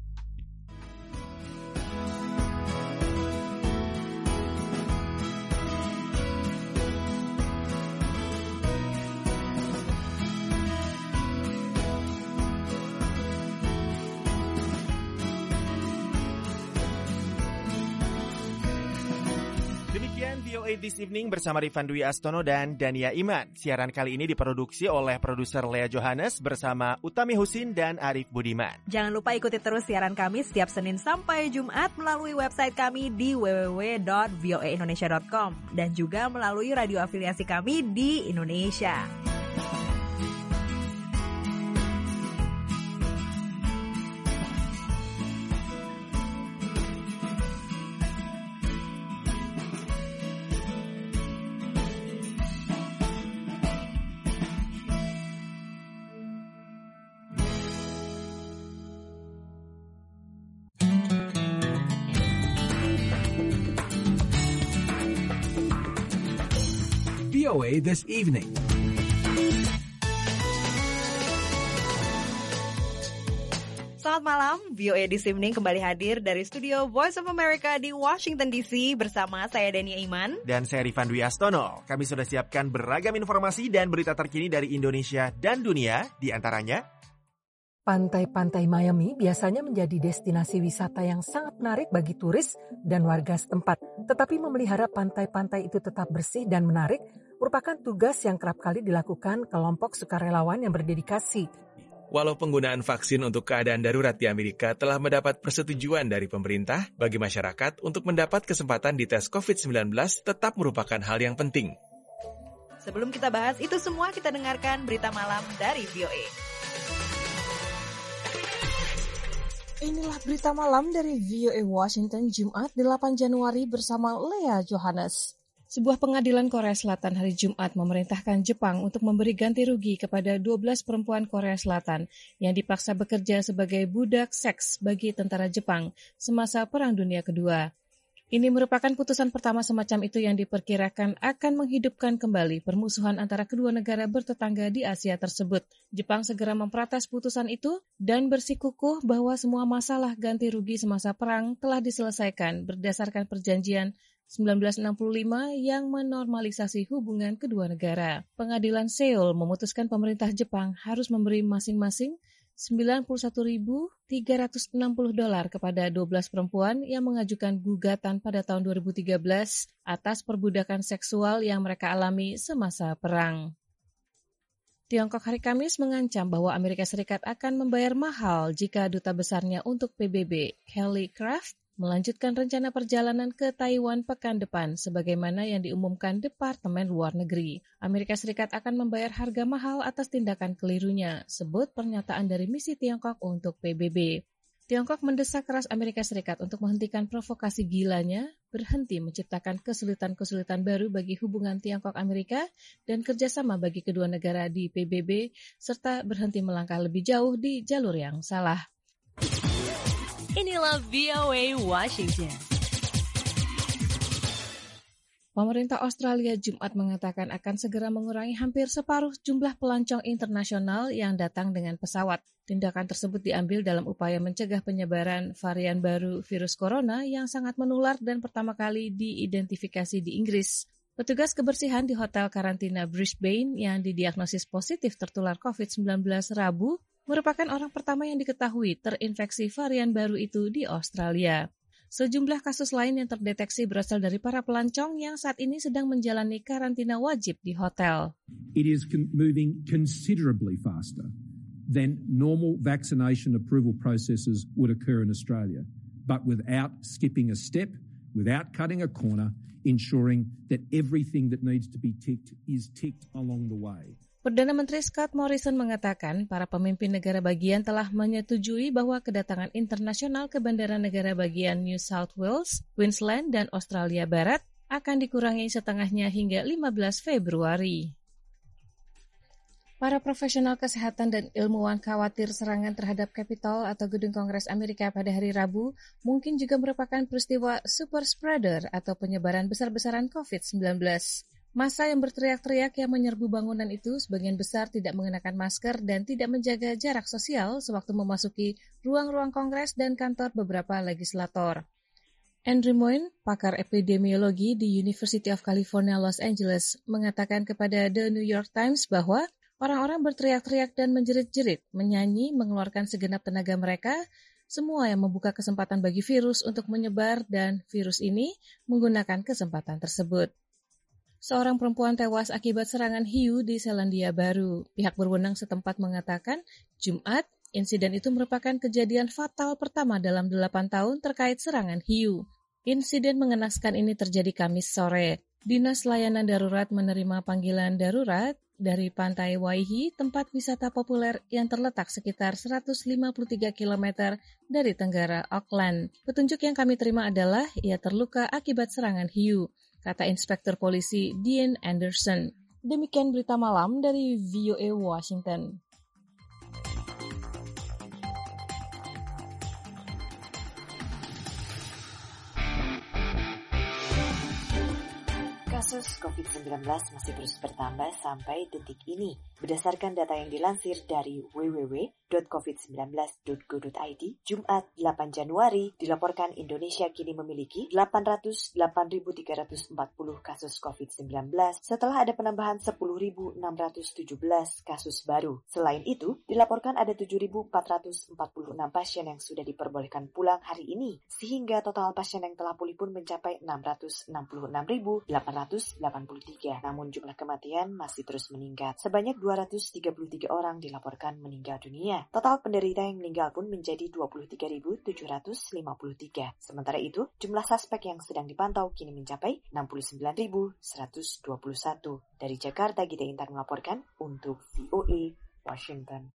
Demikian V O A This Evening bersama Rifan Dwi Astono dan Dania Iman. Siaran kali ini diproduksi oleh produser Lea Johannes bersama Utami Husin dan Arif Budiman. Jangan lupa ikuti terus siaran kami setiap Senin sampai Jumat melalui website kami di w w w dot v o a indonesia dot com dan juga melalui radio afiliasi kami di Indonesia. V O A This Evening. Selamat malam, V O A This Evening kembali hadir dari studio Voice of America di Washington D C bersama saya Dania Iman. Dan saya Rifan Dwi Astono. Kami sudah siapkan beragam informasi dan berita terkini dari Indonesia dan dunia, di antaranya pantai-pantai Miami biasanya menjadi destinasi wisata yang sangat menarik bagi turis dan warga setempat. Tetapi memelihara pantai-pantai itu tetap bersih dan menarik merupakan tugas yang kerap kali dilakukan kelompok sukarelawan yang berdedikasi. Walau penggunaan vaksin untuk keadaan darurat di Amerika telah mendapat persetujuan dari pemerintah, bagi masyarakat untuk mendapat kesempatan dites covid sembilan belas tetap merupakan hal yang penting. Sebelum kita bahas itu semua, kita dengarkan berita malam dari V O A. Inilah berita malam dari V O A Washington Jumat delapan Januari bersama Lea Johannes. Sebuah pengadilan Korea Selatan hari Jumat memerintahkan Jepang untuk memberi ganti rugi kepada dua belas perempuan Korea Selatan yang dipaksa bekerja sebagai budak seks bagi tentara Jepang semasa Perang Dunia Kedua. Ini merupakan putusan pertama semacam itu yang diperkirakan akan menghidupkan kembali permusuhan antara kedua negara bertetangga di Asia tersebut. Jepang segera memprotes putusan itu dan bersikukuh bahwa semua masalah ganti rugi semasa perang telah diselesaikan berdasarkan perjanjian sembilan belas enam puluh lima yang menormalisasi hubungan kedua negara. Pengadilan Seoul memutuskan pemerintah Jepang harus memberi masing-masing sembilan puluh satu ribu tiga ratus enam puluh dolar kepada dua belas perempuan yang mengajukan gugatan pada tahun dua ribu tiga belas atas perbudakan seksual yang mereka alami semasa perang. Tiongkok hari Kamis mengancam bahwa Amerika Serikat akan membayar mahal jika duta besarnya untuk P B B, Kelly Craft, melanjutkan rencana perjalanan ke Taiwan pekan depan sebagaimana yang diumumkan Departemen Luar Negeri. Amerika Serikat akan membayar harga mahal atas tindakan kelirunya, sebut pernyataan dari misi Tiongkok untuk P B B. Tiongkok mendesak keras Amerika Serikat untuk menghentikan provokasi gilanya, berhenti menciptakan kesulitan-kesulitan baru bagi hubungan Tiongkok-Amerika dan kerjasama bagi kedua negara di P B B, serta berhenti melangkah lebih jauh di jalur yang salah. Inilah V O A Washington. Pemerintah Australia Jumat mengatakan akan segera mengurangi hampir separuh jumlah pelancong internasional yang datang dengan pesawat. Tindakan tersebut diambil dalam upaya mencegah penyebaran varian baru virus corona yang sangat menular dan pertama kali diidentifikasi di Inggris. Petugas kebersihan di hotel karantina Brisbane yang didiagnosis positif tertular covid sembilan belas Rabu merupakan orang pertama yang diketahui terinfeksi varian baru itu di Australia. Sejumlah kasus lain yang terdeteksi berasal dari para pelancong yang saat ini sedang menjalani karantina wajib di hotel. It is moving considerably faster than normal vaccination approval processes would occur in Australia, but without skipping a step, without cutting a corner, ensuring that everything that needs to be ticked is ticked along the way. Perdana Menteri Scott Morrison mengatakan para pemimpin negara bagian telah menyetujui bahwa kedatangan internasional ke bandara negara bagian New South Wales, Queensland, dan Australia Barat akan dikurangi setengahnya hingga lima belas Februari. Para profesional kesehatan dan ilmuwan khawatir serangan terhadap Capitol atau Gedung Kongres Amerika pada hari Rabu mungkin juga merupakan peristiwa super spreader atau penyebaran besar-besaran covid sembilan belas. Massa yang berteriak-teriak yang menyerbu bangunan itu sebagian besar tidak mengenakan masker dan tidak menjaga jarak sosial sewaktu memasuki ruang-ruang Kongres dan kantor beberapa legislator. Andrew Moyne, pakar epidemiologi di University of California, Los Angeles, mengatakan kepada The New York Times bahwa orang-orang berteriak-teriak dan menjerit-jerit, menyanyi, mengeluarkan segenap tenaga mereka, semua yang membuka kesempatan bagi virus untuk menyebar dan virus ini menggunakan kesempatan tersebut. Seorang perempuan tewas akibat serangan hiu di Selandia Baru. Pihak berwenang setempat mengatakan, Jumat, insiden itu merupakan kejadian fatal pertama dalam delapan tahun terkait serangan hiu. Insiden mengenaskan ini terjadi Kamis sore. Dinas Layanan Darurat menerima panggilan darurat dari Pantai Waihi, tempat wisata populer yang terletak sekitar seratus lima puluh tiga kilometer dari tenggara Auckland. Petunjuk yang kami terima adalah ia terluka akibat serangan hiu, kata Inspektur Polisi Dean Anderson. Demikian berita malam dari V O A Washington. Kasus covid sembilan belas masih terus bertambah sampai detik ini. Berdasarkan data yang dilansir dari w w w titik covid sembilan belas titik go titik i d, Jumat delapan Januari dilaporkan Indonesia kini memiliki delapan ratus delapan ribu tiga ratus empat puluh kasus covid sembilan belas setelah ada penambahan sepuluh ribu enam ratus tujuh belas kasus baru. Selain itu, dilaporkan ada tujuh ribu empat ratus empat puluh enam pasien yang sudah diperbolehkan pulang hari ini, sehingga total pasien yang telah pulih pun mencapai enam ratus enam puluh enam ribu delapan ratus delapan puluh tiga. Namun jumlah kematian masih terus meningkat. Sebanyak dua ratus tiga puluh tiga orang dilaporkan meninggal dunia. Total penderita yang meninggal pun menjadi dua puluh tiga ribu tujuh ratus lima puluh tiga. Sementara itu, jumlah suspek yang sedang dipantau kini mencapai enam puluh sembilan ribu seratus dua puluh satu. Dari Jakarta, Gita Intan melaporkan untuk V O A Washington.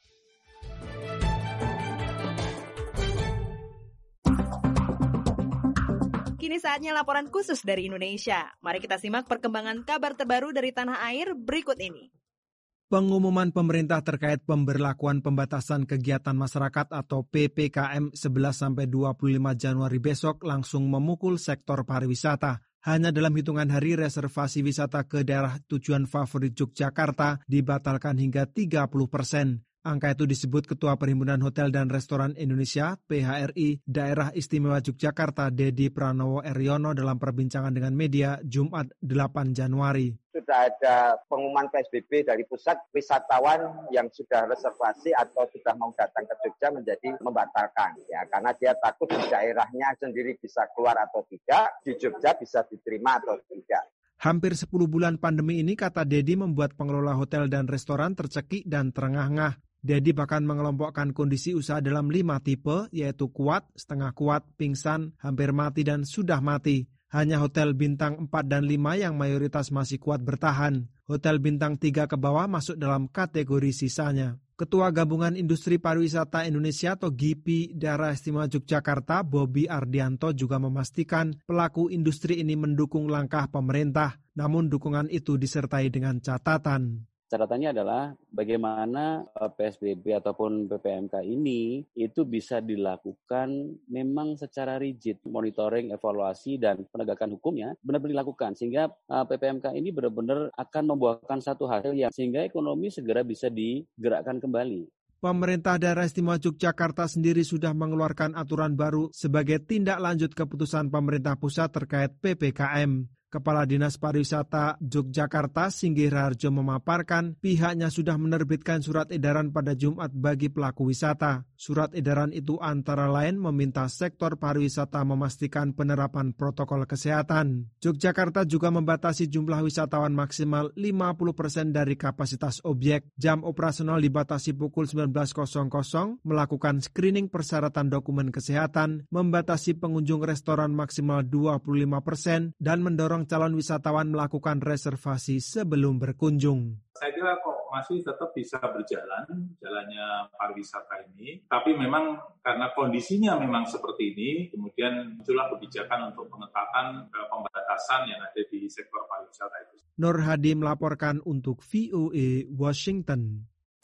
Kini saatnya laporan khusus dari Indonesia. Mari kita simak perkembangan kabar terbaru dari tanah air berikut ini. Pengumuman pemerintah terkait pemberlakuan pembatasan kegiatan masyarakat atau P P K M sebelas sampai dua puluh lima Januari besok langsung memukul sektor pariwisata. Hanya dalam hitungan hari reservasi wisata ke daerah tujuan favorit Yogyakarta dibatalkan hingga tiga puluh persen. Angka itu disebut Ketua Perhimpunan Hotel dan Restoran Indonesia P H R I Daerah Istimewa Yogyakarta Dedi Pranowo Eryono dalam perbincangan dengan media Jumat delapan Januari. Sudah ada pengumuman P S B B dari pusat, wisatawan yang sudah reservasi atau sudah mau datang ke Jogja menjadi membatalkan. Ya, karena dia takut di daerahnya sendiri bisa keluar atau tidak, di Jogja bisa diterima atau tidak. Hampir sepuluh bulan pandemi ini, kata Dedi, membuat pengelola hotel dan restoran tercekik dan terengah-engah. Dedi bahkan mengelompokkan kondisi usaha dalam lima tipe, yaitu kuat, setengah kuat, pingsan, hampir mati, dan sudah mati. Hanya hotel bintang empat dan lima yang mayoritas masih kuat bertahan. Hotel bintang tiga ke bawah masuk dalam kategori sisanya. Ketua Gabungan Industri Pariwisata Indonesia atau G I P I Daerah Istimewa Yogyakarta, Bobi Ardianto, juga memastikan pelaku industri ini mendukung langkah pemerintah. Namun dukungan itu disertai dengan catatan. Catatannya adalah bagaimana P S B B ataupun P P M K ini itu bisa dilakukan memang secara rigid. Monitoring, evaluasi, dan penegakan hukumnya benar-benar dilakukan. Sehingga P P M K ini benar-benar akan membuahkan satu hasil yang sehingga ekonomi segera bisa digerakkan kembali. Pemerintah Daerah Istimewa Yogyakarta sendiri sudah mengeluarkan aturan baru sebagai tindak lanjut keputusan pemerintah pusat terkait P P K M. Kepala Dinas Pariwisata Yogyakarta Singgih Raharjo memaparkan pihaknya sudah menerbitkan surat edaran pada Jumat bagi pelaku wisata. Surat edaran itu antara lain meminta sektor pariwisata memastikan penerapan protokol kesehatan. Yogyakarta juga membatasi jumlah wisatawan maksimal lima puluh persen dari kapasitas objek. Jam operasional dibatasi pukul sembilan belas, melakukan screening persyaratan dokumen kesehatan, membatasi pengunjung restoran maksimal dua puluh lima persen, dan mendorong calon wisatawan melakukan reservasi sebelum berkunjung. Saya kira kok masih tetap bisa berjalan, jalannya pariwisata ini. Tapi memang karena kondisinya memang seperti ini, kemudian muncullah kebijakan untuk pengetatan pembatasan yang ada di sektor pariwisata itu. Nur Hadi melaporkan untuk V O A Washington.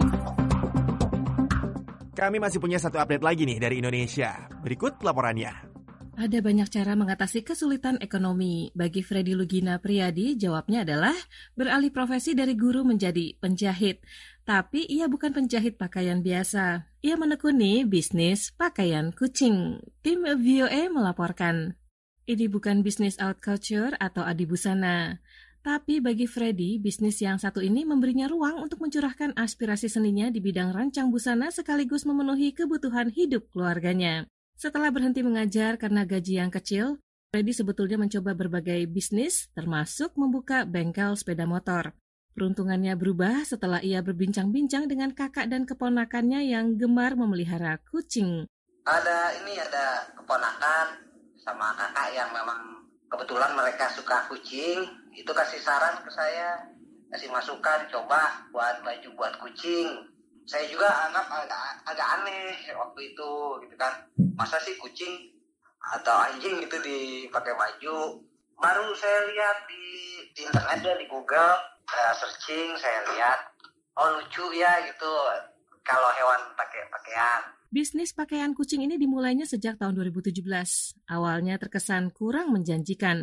Kami masih punya satu update lagi nih dari Indonesia. Berikut laporannya. Ada banyak cara mengatasi kesulitan ekonomi. Bagi Freddy Lugina Priyadi, jawabnya adalah beralih profesi dari guru menjadi penjahit. Tapi ia bukan penjahit pakaian biasa. Ia menekuni bisnis pakaian kucing. Tim V O A melaporkan. Ini bukan bisnis out culture atau adibusana. Tapi bagi Freddy, bisnis yang satu ini memberinya ruang untuk mencurahkan aspirasi seninya di bidang rancang busana sekaligus memenuhi kebutuhan hidup keluarganya. Setelah berhenti mengajar karena gaji yang kecil, Freddy sebetulnya mencoba berbagai bisnis, termasuk membuka bengkel sepeda motor. Peruntungannya berubah setelah ia berbincang-bincang dengan kakak dan keponakannya yang gemar memelihara kucing. Ada ini, ada keponakan sama kakak yang memang kebetulan mereka suka kucing. Itu kasih saran ke saya, kasih masukan, coba buat baju buat kucing. Saya juga anggap agak, agak aneh waktu itu, gitu kan. Masa sih kucing atau anjing itu dipakai baju? Baru saya lihat di, di internet dan di Google, saya searching, saya lihat, oh lucu ya gitu, kalau hewan pakai pakaian. Bisnis pakaian kucing ini dimulainya sejak tahun dua ribu tujuh belas. Awalnya terkesan kurang menjanjikan.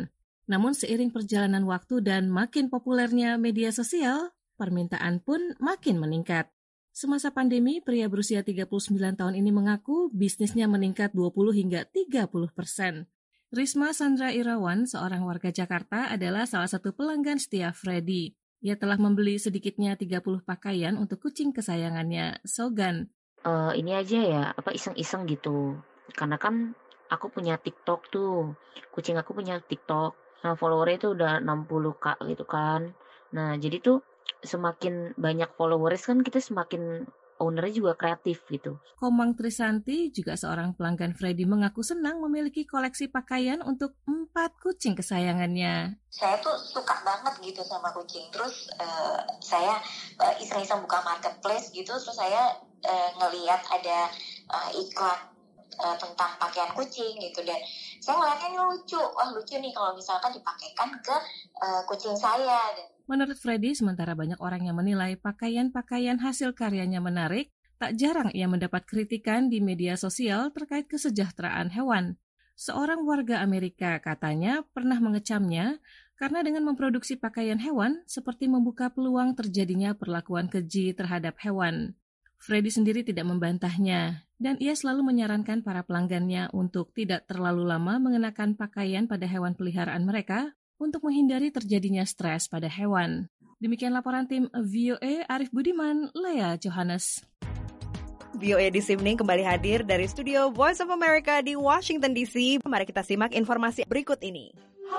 Namun seiring perjalanan waktu dan makin populernya media sosial, permintaan pun makin meningkat. Semasa pandemi, pria berusia tiga puluh sembilan tahun ini mengaku bisnisnya meningkat dua puluh hingga tiga puluh persen. Risma Sandra Irawan, seorang warga Jakarta, adalah salah satu pelanggan setia Freddy. Ia telah membeli sedikitnya tiga puluh pakaian untuk kucing kesayangannya, Sogan. Uh, ini aja ya, apa iseng-iseng gitu. Karena kan aku punya TikTok tuh. Kucing aku punya TikTok. Nah, followernya itu udah enam puluh ribu gitu kan. Nah, jadi tuh semakin banyak followers kan kita semakin ownernya juga kreatif gitu. Komang Trisanti, juga seorang pelanggan Freddy, mengaku senang memiliki koleksi pakaian untuk empat kucing kesayangannya. Saya tuh suka banget gitu sama kucing. Terus uh, saya uh, iseng-iseng buka marketplace gitu, terus saya uh, ngelihat ada uh, iklan uh, tentang pakaian kucing gitu, dan saya ngeliatnya ini lucu. Wah, lucu nih kalau misalkan dipakaikan ke uh, kucing saya. Menurut Freddy, sementara banyak orang yang menilai pakaian-pakaian hasil karyanya menarik, tak jarang ia mendapat kritikan di media sosial terkait kesejahteraan hewan. Seorang warga Amerika katanya pernah mengecamnya karena dengan memproduksi pakaian hewan seperti membuka peluang terjadinya perlakuan keji terhadap hewan. Freddy sendiri tidak membantahnya, dan ia selalu menyarankan para pelanggannya untuk tidak terlalu lama mengenakan pakaian pada hewan peliharaan mereka untuk menghindari terjadinya stres pada hewan. Demikian laporan tim V O A, Arif Budiman, Lea Johannes. V O A This Evening kembali hadir dari studio Voice of America di Washington D C. Mari kita simak informasi berikut ini.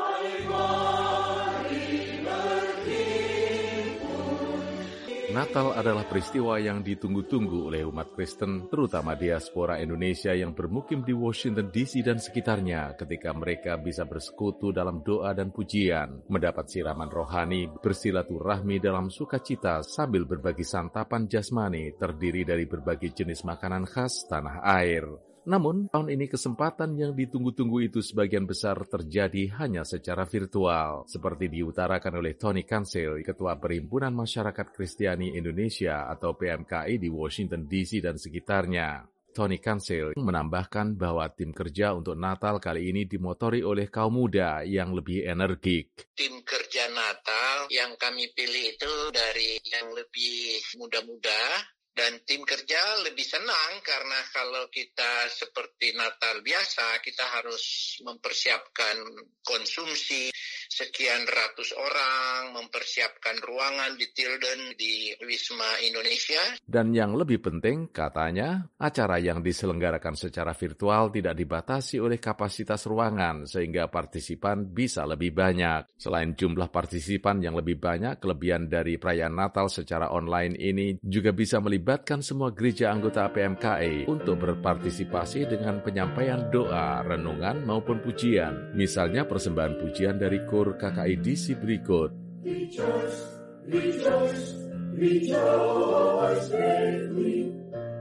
Natal adalah peristiwa yang ditunggu-tunggu oleh umat Kristen, terutama diaspora Indonesia yang bermukim di Washington D C dan sekitarnya, ketika mereka bisa bersekutu dalam doa dan pujian, mendapat siraman rohani, bersilaturahmi dalam sukacita sambil berbagi santapan jasmani terdiri dari berbagai jenis makanan khas tanah air. Namun, tahun ini kesempatan yang ditunggu-tunggu itu sebagian besar terjadi hanya secara virtual, seperti diutarakan oleh Tony Cancel, Ketua Perhimpunan Masyarakat Kristiani Indonesia atau P M K I di Washington D C dan sekitarnya. Tony Cancel menambahkan bahwa tim kerja untuk Natal kali ini dimotori oleh kaum muda yang lebih energik. Tim kerja Natal yang kami pilih itu dari yang lebih muda-muda. Dan tim kerja lebih senang karena kalau kita seperti Natal biasa, kita harus mempersiapkan konsumsi sekian ratus orang, mempersiapkan ruangan di Tilden, di Wisma Indonesia. Dan yang lebih penting, katanya, acara yang diselenggarakan secara virtual tidak dibatasi oleh kapasitas ruangan, sehingga partisipan bisa lebih banyak. Selain jumlah partisipan yang lebih banyak, kelebihan dari perayaan Natal secara online ini juga bisa melibatkan melibatkan semua gereja anggota P M K I untuk berpartisipasi dengan penyampaian doa, renungan maupun pujian. Misalnya persembahan pujian dari K O R K K I D C berikut. Rejoice, rejoice, rejoice greatly.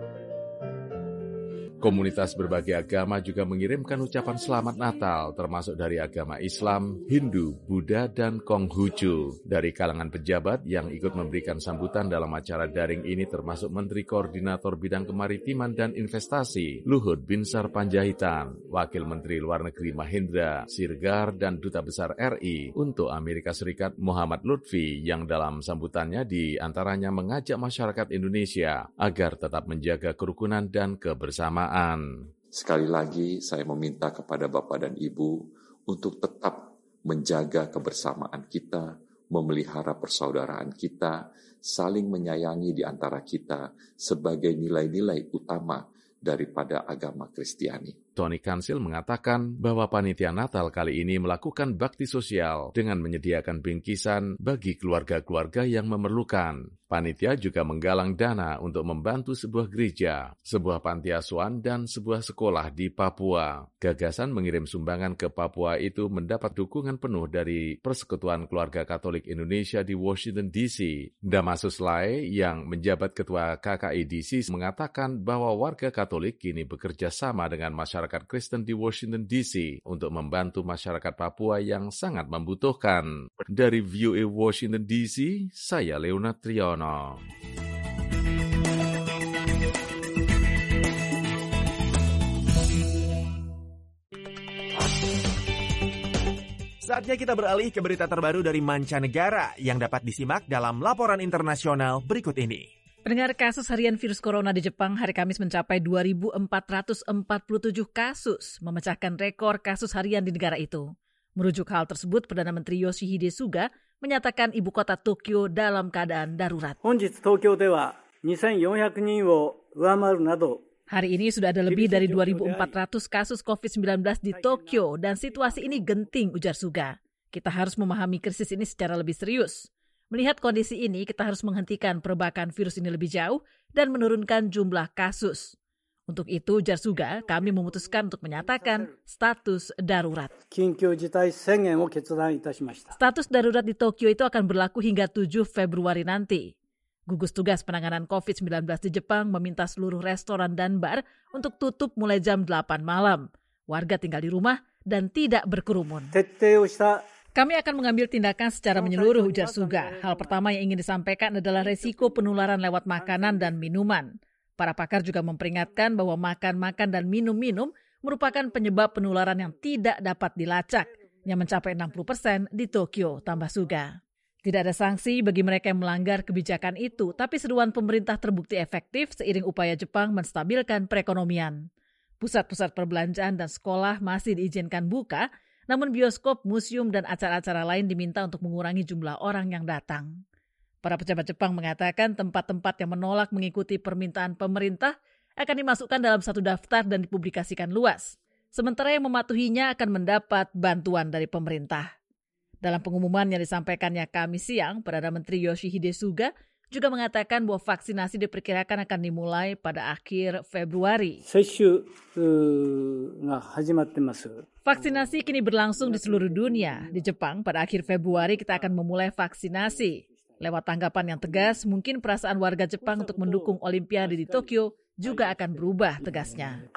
Komunitas berbagai agama juga mengirimkan ucapan selamat Natal, termasuk dari agama Islam, Hindu, Buddha, dan Konghucu. Dari kalangan pejabat yang ikut memberikan sambutan dalam acara daring ini termasuk Menteri Koordinator Bidang Kemaritiman dan Investasi, Luhut Binsar Panjaitan, Wakil Menteri Luar Negeri Mahendra Sirgar, dan Duta Besar R I untuk Amerika Serikat Muhammad Lutfi, yang dalam sambutannya diantaranya mengajak masyarakat Indonesia agar tetap menjaga kerukunan dan kebersamaan. Sekali lagi saya meminta kepada Bapak dan Ibu untuk tetap menjaga kebersamaan kita, memelihara persaudaraan kita, saling menyayangi di antara kita sebagai nilai-nilai utama daripada agama Kristiani. Tony Cancel mengatakan bahwa panitia Natal kali ini melakukan bakti sosial dengan menyediakan bingkisan bagi keluarga-keluarga yang memerlukan. Panitia juga menggalang dana untuk membantu sebuah gereja, sebuah panti asuhan, dan sebuah sekolah di Papua. Gagasan mengirim sumbangan ke Papua itu mendapat dukungan penuh dari Persekutuan Keluarga Katolik Indonesia di Washington D C. Damasus Lae yang menjabat Ketua K K I D C mengatakan bahwa warga Katolik kini bekerja sama dengan masyarakat Kristen di Washington D C untuk membantu masyarakat Papua yang sangat membutuhkan. Dari V O A Washington D C, saya Leonard Triono. Saatnya kita beralih ke berita terbaru dari mancanegara yang dapat disimak dalam laporan internasional berikut ini. Pendengar, kasus harian virus corona di Jepang hari Kamis mencapai dua ribu empat ratus empat puluh tujuh kasus, memecahkan rekor kasus harian di negara itu. Merujuk hal tersebut, Perdana Menteri Yoshihide Suga menyatakan ibu kota Tokyo dalam keadaan darurat. Hari ini sudah ada lebih dari dua ribu empat ratus kasus covid sembilan belas di Tokyo dan situasi ini genting, ujar Suga. Kita harus memahami krisis ini secara lebih serius. Melihat kondisi ini, kita harus menghentikan perbakan virus ini lebih jauh dan menurunkan jumlah kasus. Untuk itu, ujar Suga, kami memutuskan untuk menyatakan status darurat. Status darurat di Tokyo itu akan berlaku hingga tujuh Februari nanti. Gugus Tugas Penanganan covid sembilan belas di Jepang meminta seluruh restoran dan bar untuk tutup mulai jam delapan malam. Warga tinggal di rumah dan tidak berkerumun. Kami akan mengambil tindakan secara menyeluruh, ujar Suga. Hal pertama yang ingin disampaikan adalah resiko penularan lewat makanan dan minuman. Para pakar juga memperingatkan bahwa makan-makan dan minum-minum merupakan penyebab penularan yang tidak dapat dilacak, yang mencapai enam puluh persen di Tokyo, tambah Suga. Tidak ada sanksi bagi mereka yang melanggar kebijakan itu, tapi seruan pemerintah terbukti efektif seiring upaya Jepang menstabilkan perekonomian. Pusat-pusat perbelanjaan dan sekolah masih diizinkan buka, namun bioskop, museum, dan acara-acara lain diminta untuk mengurangi jumlah orang yang datang. Para pejabat Jepang mengatakan tempat-tempat yang menolak mengikuti permintaan pemerintah akan dimasukkan dalam satu daftar dan dipublikasikan luas. Sementara yang mematuhinya akan mendapat bantuan dari pemerintah. Dalam pengumuman yang disampaikannya Kamis siang, Perdana Menteri Yoshihide Suga juga mengatakan bahwa vaksinasi diperkirakan akan dimulai pada akhir Februari. Vaksinasi kini berlangsung di seluruh dunia. Di Jepang, pada akhir Februari kita akan memulai vaksinasi. Lewat tanggapan yang tegas, mungkin perasaan warga Jepang untuk mendukung Olimpiade di Tokyo juga akan berubah, tegasnya.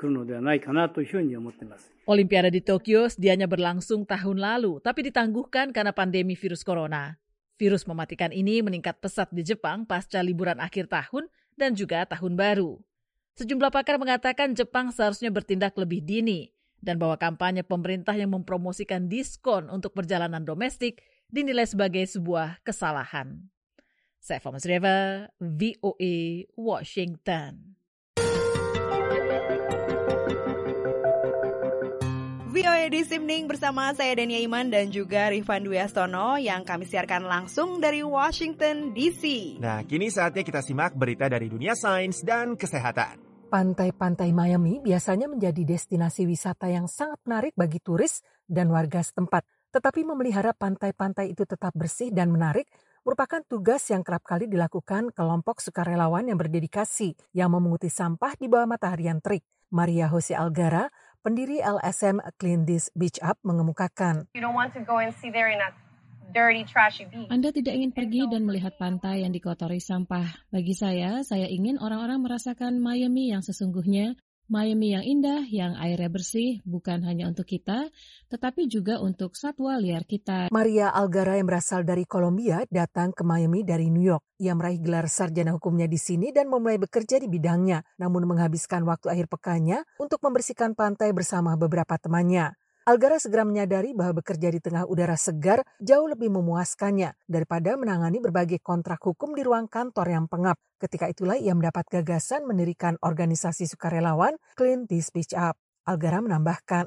Olimpiade di Tokyo sedianya berlangsung tahun lalu, tapi ditangguhkan karena pandemi virus corona. Virus mematikan ini meningkat pesat di Jepang pasca liburan akhir tahun dan juga tahun baru. Sejumlah pakar mengatakan Jepang seharusnya bertindak lebih dini dan bahwa kampanye pemerintah yang mempromosikan diskon untuk perjalanan domestik dinilai sebagai sebuah kesalahan. Saya Fama Sreva, V O A, Washington. V O A This Evening bersama saya Dania Iman dan juga Rifan Dwi Astono yang kami siarkan langsung dari Washington D C. Nah, kini saatnya kita simak berita dari dunia sains dan kesehatan. Pantai-pantai Miami biasanya menjadi destinasi wisata yang sangat menarik bagi turis dan warga setempat. Tetapi memelihara pantai-pantai itu tetap bersih dan menarik merupakan tugas yang kerap kali dilakukan kelompok sukarelawan yang berdedikasi yang memunguti sampah di bawah matahari yang terik. Maria Jose Algara, pendiri L S M Clean This Beach Up, mengemukakan. Anda tidak ingin pergi dan melihat pantai yang dikotori sampah. Bagi saya, saya ingin orang-orang merasakan Miami yang sesungguhnya. Miami yang indah, yang airnya bersih, bukan hanya untuk kita, tetapi juga untuk satwa liar kita. Maria Algara yang berasal dari Kolombia datang ke Miami dari New York. Ia meraih gelar sarjana hukumnya di sini dan memulai bekerja di bidangnya, namun menghabiskan waktu akhir pekannya untuk membersihkan pantai bersama beberapa temannya. Algara segera menyadari bahwa bekerja di tengah udara segar jauh lebih memuaskannya daripada menangani berbagai kontrak hukum di ruang kantor yang pengap. Ketika itulah ia mendapat gagasan mendirikan organisasi sukarelawan Clean This Beach Up. Algara menambahkan,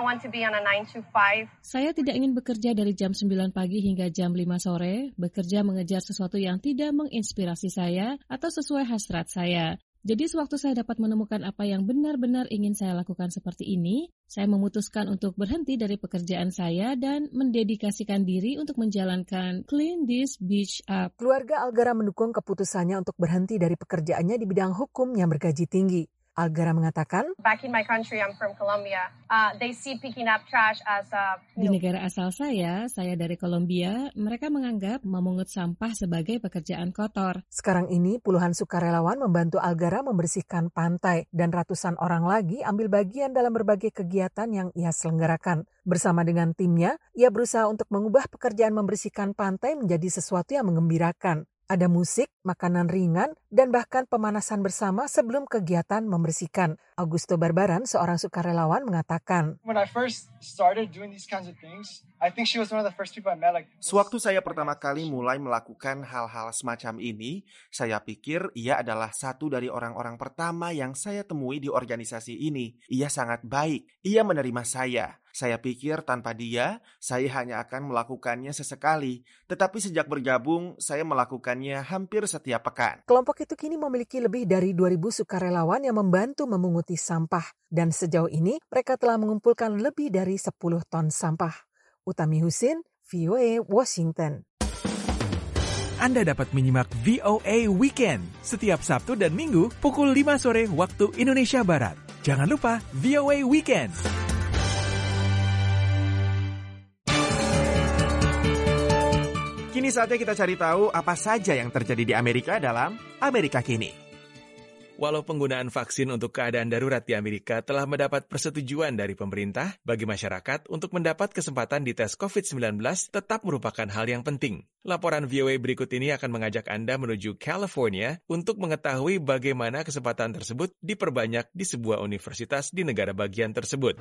Saya tidak ingin bekerja dari jam sembilan pagi hingga jam lima sore, bekerja mengejar sesuatu yang tidak menginspirasi saya atau sesuai hasrat saya. Jadi sewaktu saya dapat menemukan apa yang benar-benar ingin saya lakukan seperti ini, saya memutuskan untuk berhenti dari pekerjaan saya dan mendedikasikan diri untuk menjalankan Clean This Beach Up. Keluarga Algara mendukung keputusannya untuk berhenti dari pekerjaannya di bidang hukum yang bergaji tinggi. Algara mengatakan, Back in my country, I'm from Colombia. Uh, they see picking up trash as a... Di negara asal saya, saya dari Kolombia, mereka menganggap memungut sampah sebagai pekerjaan kotor. Sekarang ini puluhan sukarelawan membantu Algara membersihkan pantai dan ratusan orang lagi ambil bagian dalam berbagai kegiatan yang ia selenggarakan. Bersama dengan timnya, ia berusaha untuk mengubah pekerjaan membersihkan pantai menjadi sesuatu yang menggembirakan. Ada musik, makanan ringan, dan bahkan pemanasan bersama sebelum kegiatan membersihkan. Augusto Barbaran, seorang sukarelawan, mengatakan, When I first started doing these kinds of things, I think she was one of the first people I met. Like, Sewaktu saya pertama kali mulai melakukan hal-hal semacam ini, saya pikir ia adalah satu dari orang-orang pertama yang saya temui di organisasi ini. Ia sangat baik. Ia menerima saya. Saya pikir tanpa dia, saya hanya akan melakukannya sesekali. Tetapi sejak bergabung, saya melakukannya hampir setiap pekan. Kelompok itu kini memiliki lebih dari dua ribu sukarelawan yang membantu memunguti sampah. Dan sejauh ini, mereka telah mengumpulkan lebih dari sepuluh ton sampah. Utami Husin, V O A, Washington. Anda dapat menyimak V O A Weekend setiap Sabtu dan Minggu pukul lima sore waktu Indonesia Barat. Jangan lupa V O A Weekend. Kini saatnya kita cari tahu apa saja yang terjadi di Amerika dalam Amerika Kini. Walau penggunaan vaksin untuk keadaan darurat di Amerika telah mendapat persetujuan dari pemerintah, bagi masyarakat untuk mendapat kesempatan dites covid sembilan belas tetap merupakan hal yang penting. Laporan V O A berikut ini akan mengajak Anda menuju California untuk mengetahui bagaimana kesempatan tersebut diperbanyak di sebuah universitas di negara bagian tersebut.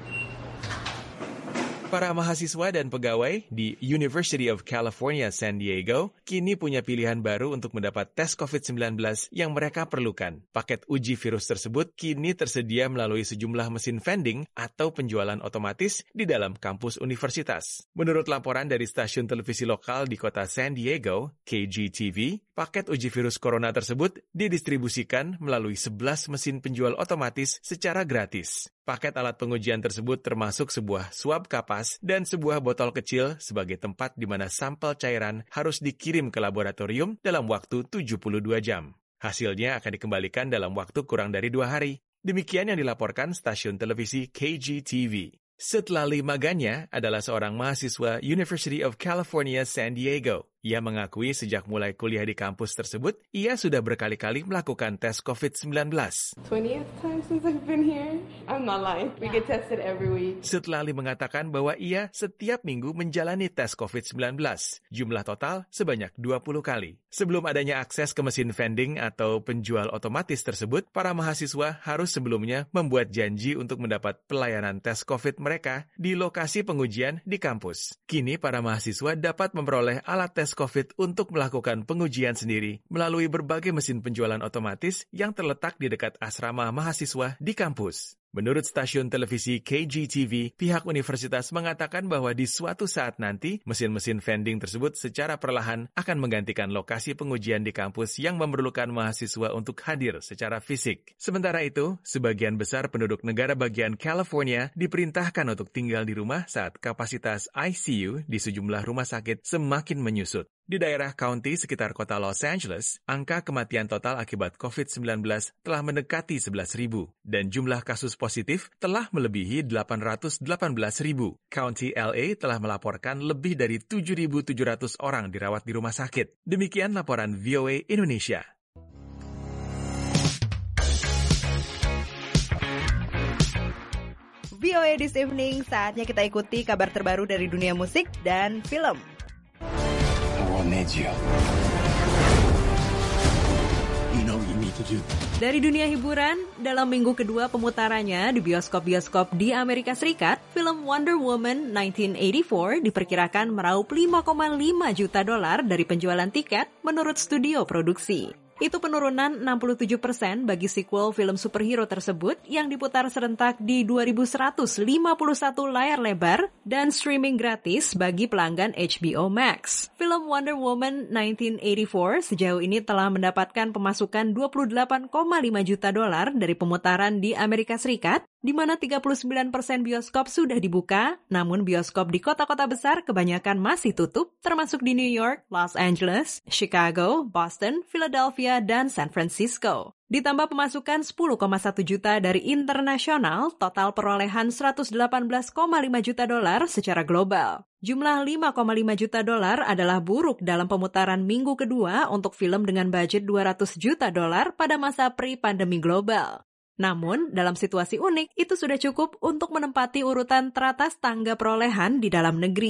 Para mahasiswa dan pegawai di University of California, San Diego kini punya pilihan baru untuk mendapat tes covid sembilan belas yang mereka perlukan. Paket uji virus tersebut kini tersedia melalui sejumlah mesin vending atau penjualan otomatis di dalam kampus universitas. Menurut laporan dari stasiun televisi lokal di kota San Diego, K G T V, paket uji virus corona tersebut didistribusikan melalui sebelas mesin penjual otomatis secara gratis. Paket alat pengujian tersebut termasuk sebuah swab kapas dan sebuah botol kecil sebagai tempat di mana sampel cairan harus dikirim ke laboratorium dalam waktu tujuh puluh dua jam. Hasilnya akan dikembalikan dalam waktu kurang dari dua hari. Demikian yang dilaporkan stasiun televisi K G T V. Setlali Maganya adalah seorang mahasiswa University of California, San Diego. Ia mengakui sejak mulai kuliah di kampus tersebut, ia sudah berkali-kali melakukan tes covid sembilan belas. twentieth time since I've been here. I'm not lying. We get tested every week. Setlali mengatakan bahwa ia setiap minggu menjalani tes covid sembilan belas. Jumlah total sebanyak dua puluh kali. Sebelum adanya akses ke mesin vending atau penjual otomatis tersebut, para mahasiswa harus sebelumnya membuat janji untuk mendapat pelayanan tes COVID mereka di lokasi pengujian di kampus. Kini para mahasiswa dapat memperoleh alat tes COVID untuk melakukan pengujian sendiri melalui berbagai mesin penjualan otomatis yang terletak di dekat asrama mahasiswa di kampus. Menurut stasiun televisi K G T V, pihak universitas mengatakan bahwa di suatu saat nanti, mesin-mesin vending tersebut secara perlahan akan menggantikan lokasi pengujian di kampus yang memerlukan mahasiswa untuk hadir secara fisik. Sementara itu, sebagian besar penduduk negara bagian California diperintahkan untuk tinggal di rumah saat kapasitas I C U di sejumlah rumah sakit semakin menyusut. Di daerah county sekitar kota Los Angeles, angka kematian total akibat covid sembilan belas telah mendekati sebelas ribu dan jumlah kasus positif telah melebihi delapan ratus delapan belas ribu. County L A telah melaporkan lebih dari tujuh ribu tujuh ratus orang dirawat di rumah sakit. Demikian laporan V O A Indonesia. V O A This Evening, saatnya kita ikuti kabar terbaru dari dunia musik dan film. Dari dunia hiburan, dalam minggu kedua pemutarannya di bioskop-bioskop di Amerika Serikat, film Wonder Woman nineteen eighty-four diperkirakan meraup lima koma lima juta dolar dari penjualan tiket menurut studio produksi. Itu penurunan enam puluh tujuh persen bagi sequel film superhero tersebut yang diputar serentak di dua ribu seratus lima puluh satu layar lebar dan streaming gratis bagi pelanggan H B O Max. Film Wonder Woman nineteen eighty-four sejauh ini telah mendapatkan pemasukan dua puluh delapan koma lima juta dolar dari pemutaran di Amerika Serikat, di mana tiga puluh sembilan persen bioskop sudah dibuka, namun bioskop di kota-kota besar kebanyakan masih tutup, termasuk di New York, Los Angeles, Chicago, Boston, Philadelphia, dan San Francisco. Ditambah pemasukan sepuluh koma satu juta dari internasional, total perolehan seratus delapan belas koma lima juta dolar secara global. Jumlah lima koma lima juta dolar adalah buruk dalam pemutaran minggu kedua untuk film dengan budget dua ratus juta dolar pada masa pre-pandemi global. Namun, dalam situasi unik, itu sudah cukup untuk menempati urutan teratas tangga perolehan di dalam negeri.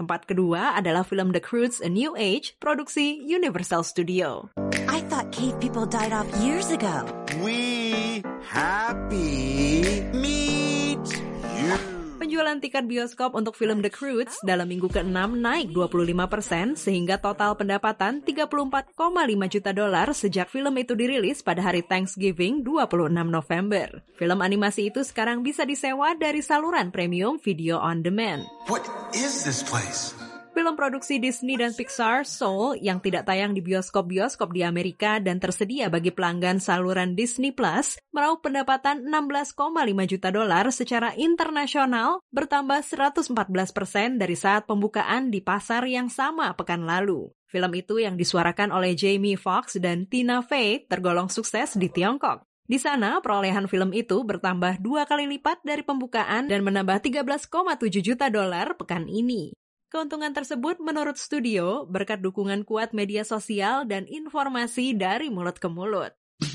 Tempat kedua adalah film The Croods: A New Age, produksi Universal Studio. I thought cave people died off years ago. We happy meet you. Penjualan tiket bioskop untuk film The Croods dalam minggu keenam naik dua puluh lima persen sehingga total pendapatan tiga puluh empat koma lima juta dolar sejak film itu dirilis pada hari Thanksgiving dua puluh enam November. Film animasi itu sekarang bisa disewa dari saluran premium video on demand. What is this place? Film produksi Disney dan Pixar, Soul, yang tidak tayang di bioskop-bioskop di Amerika dan tersedia bagi pelanggan saluran Disney Plus, meraup pendapatan enam belas koma lima juta dolar secara internasional, bertambah seratus empat belas persen dari saat pembukaan di pasar yang sama pekan lalu. Film itu yang disuarakan oleh Jamie Foxx dan Tina Fey tergolong sukses di Tiongkok. Di sana, perolehan film itu bertambah dua kali lipat dari pembukaan dan menambah tiga belas koma tujuh juta dolar pekan ini. Keuntungan tersebut menurut studio berkat dukungan kuat media sosial dan informasi dari mulut ke mulut.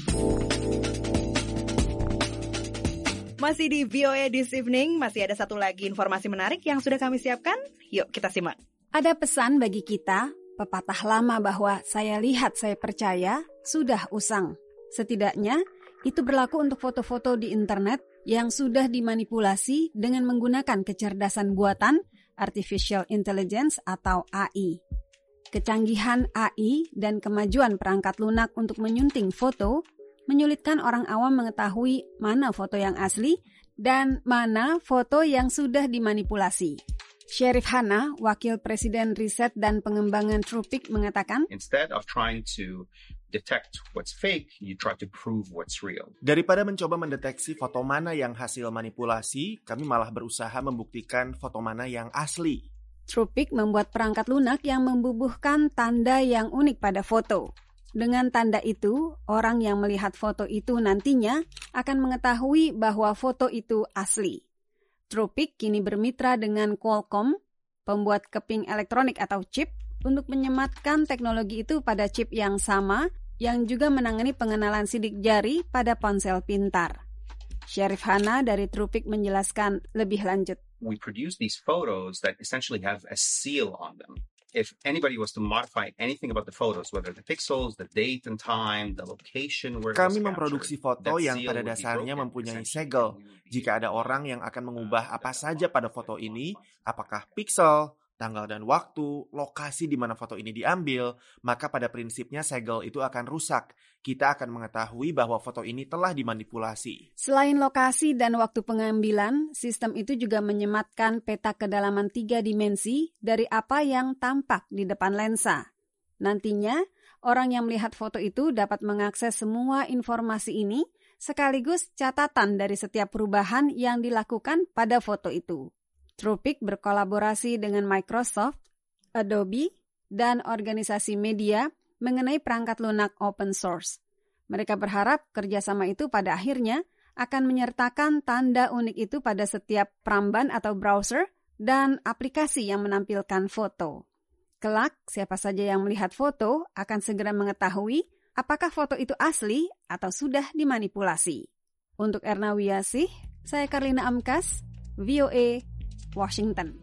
Masih di V O A This Evening, masih ada satu lagi informasi menarik yang sudah kami siapkan. Yuk kita simak. Ada pesan bagi kita, pepatah lama bahwa saya lihat, saya percaya, sudah usang. Setidaknya, itu berlaku untuk foto-foto di internet yang sudah dimanipulasi dengan menggunakan kecerdasan buatan, Artificial Intelligence atau A I. Kecanggihan A I dan kemajuan perangkat lunak untuk menyunting foto menyulitkan orang awam mengetahui mana foto yang asli dan mana foto yang sudah dimanipulasi. Syarif Hana, Wakil Presiden Riset dan Pengembangan Truepic mengatakan, Instead of trying to detect what's fake, you try to prove what's real. Daripada mencoba mendeteksi foto mana yang hasil manipulasi, kami malah berusaha membuktikan foto mana yang asli. Truepic membuat perangkat lunak yang membubuhkan tanda yang unik pada foto. Dengan tanda itu, orang yang melihat foto itu nantinya akan mengetahui bahwa foto itu asli. Truepic kini bermitra dengan Qualcomm, pembuat keping elektronik atau chip, untuk menyematkan teknologi itu pada chip yang sama yang juga menangani pengenalan sidik jari pada ponsel pintar. Syarif Hana dari Truepic menjelaskan lebih lanjut. We produce these photos that essentially have a seal on them. If anybody was to modify anything about the photos, whether the pixels, the date and time, the location where it was Kami captured, memproduksi foto yang that seal pada would be dasarnya broken, mempunyai essentially. segel. Jika ada orang yang akan mengubah apa saja pada foto ini, apakah pixel, tanggal dan waktu, lokasi di mana foto ini diambil, maka pada prinsipnya segel itu akan rusak. Kita akan mengetahui bahwa foto ini telah dimanipulasi. Selain lokasi dan waktu pengambilan, sistem itu juga menyematkan peta kedalaman tiga dimensi dari apa yang tampak di depan lensa. Nantinya, orang yang melihat foto itu dapat mengakses semua informasi ini, sekaligus catatan dari setiap perubahan yang dilakukan pada foto itu. Truepic berkolaborasi dengan Microsoft, Adobe, dan organisasi media mengenai perangkat lunak open source. Mereka berharap kerjasama itu pada akhirnya akan menyertakan tanda unik itu pada setiap peramban atau browser dan aplikasi yang menampilkan foto. Kelak, siapa saja yang melihat foto akan segera mengetahui apakah foto itu asli atau sudah dimanipulasi. Untuk Erna Wiyasih, saya Karlina Amkas, V O A, Washington.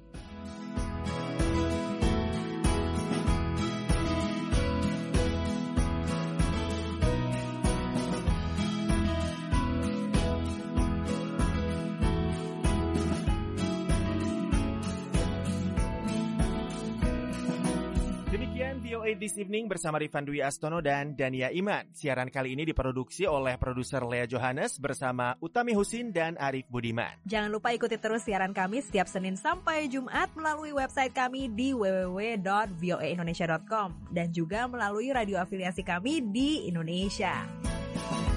Demikian V O A This Evening bersama Rifan Dwi Astono dan Dania Iman. Siaran kali ini diproduksi oleh produser Lea Johannes bersama Utami Husin dan Arif Budiman. Jangan lupa ikuti terus siaran kami setiap Senin sampai Jumat melalui website kami di w w w dot v o a indonesia dot com dan juga melalui radio afiliasi kami di Indonesia.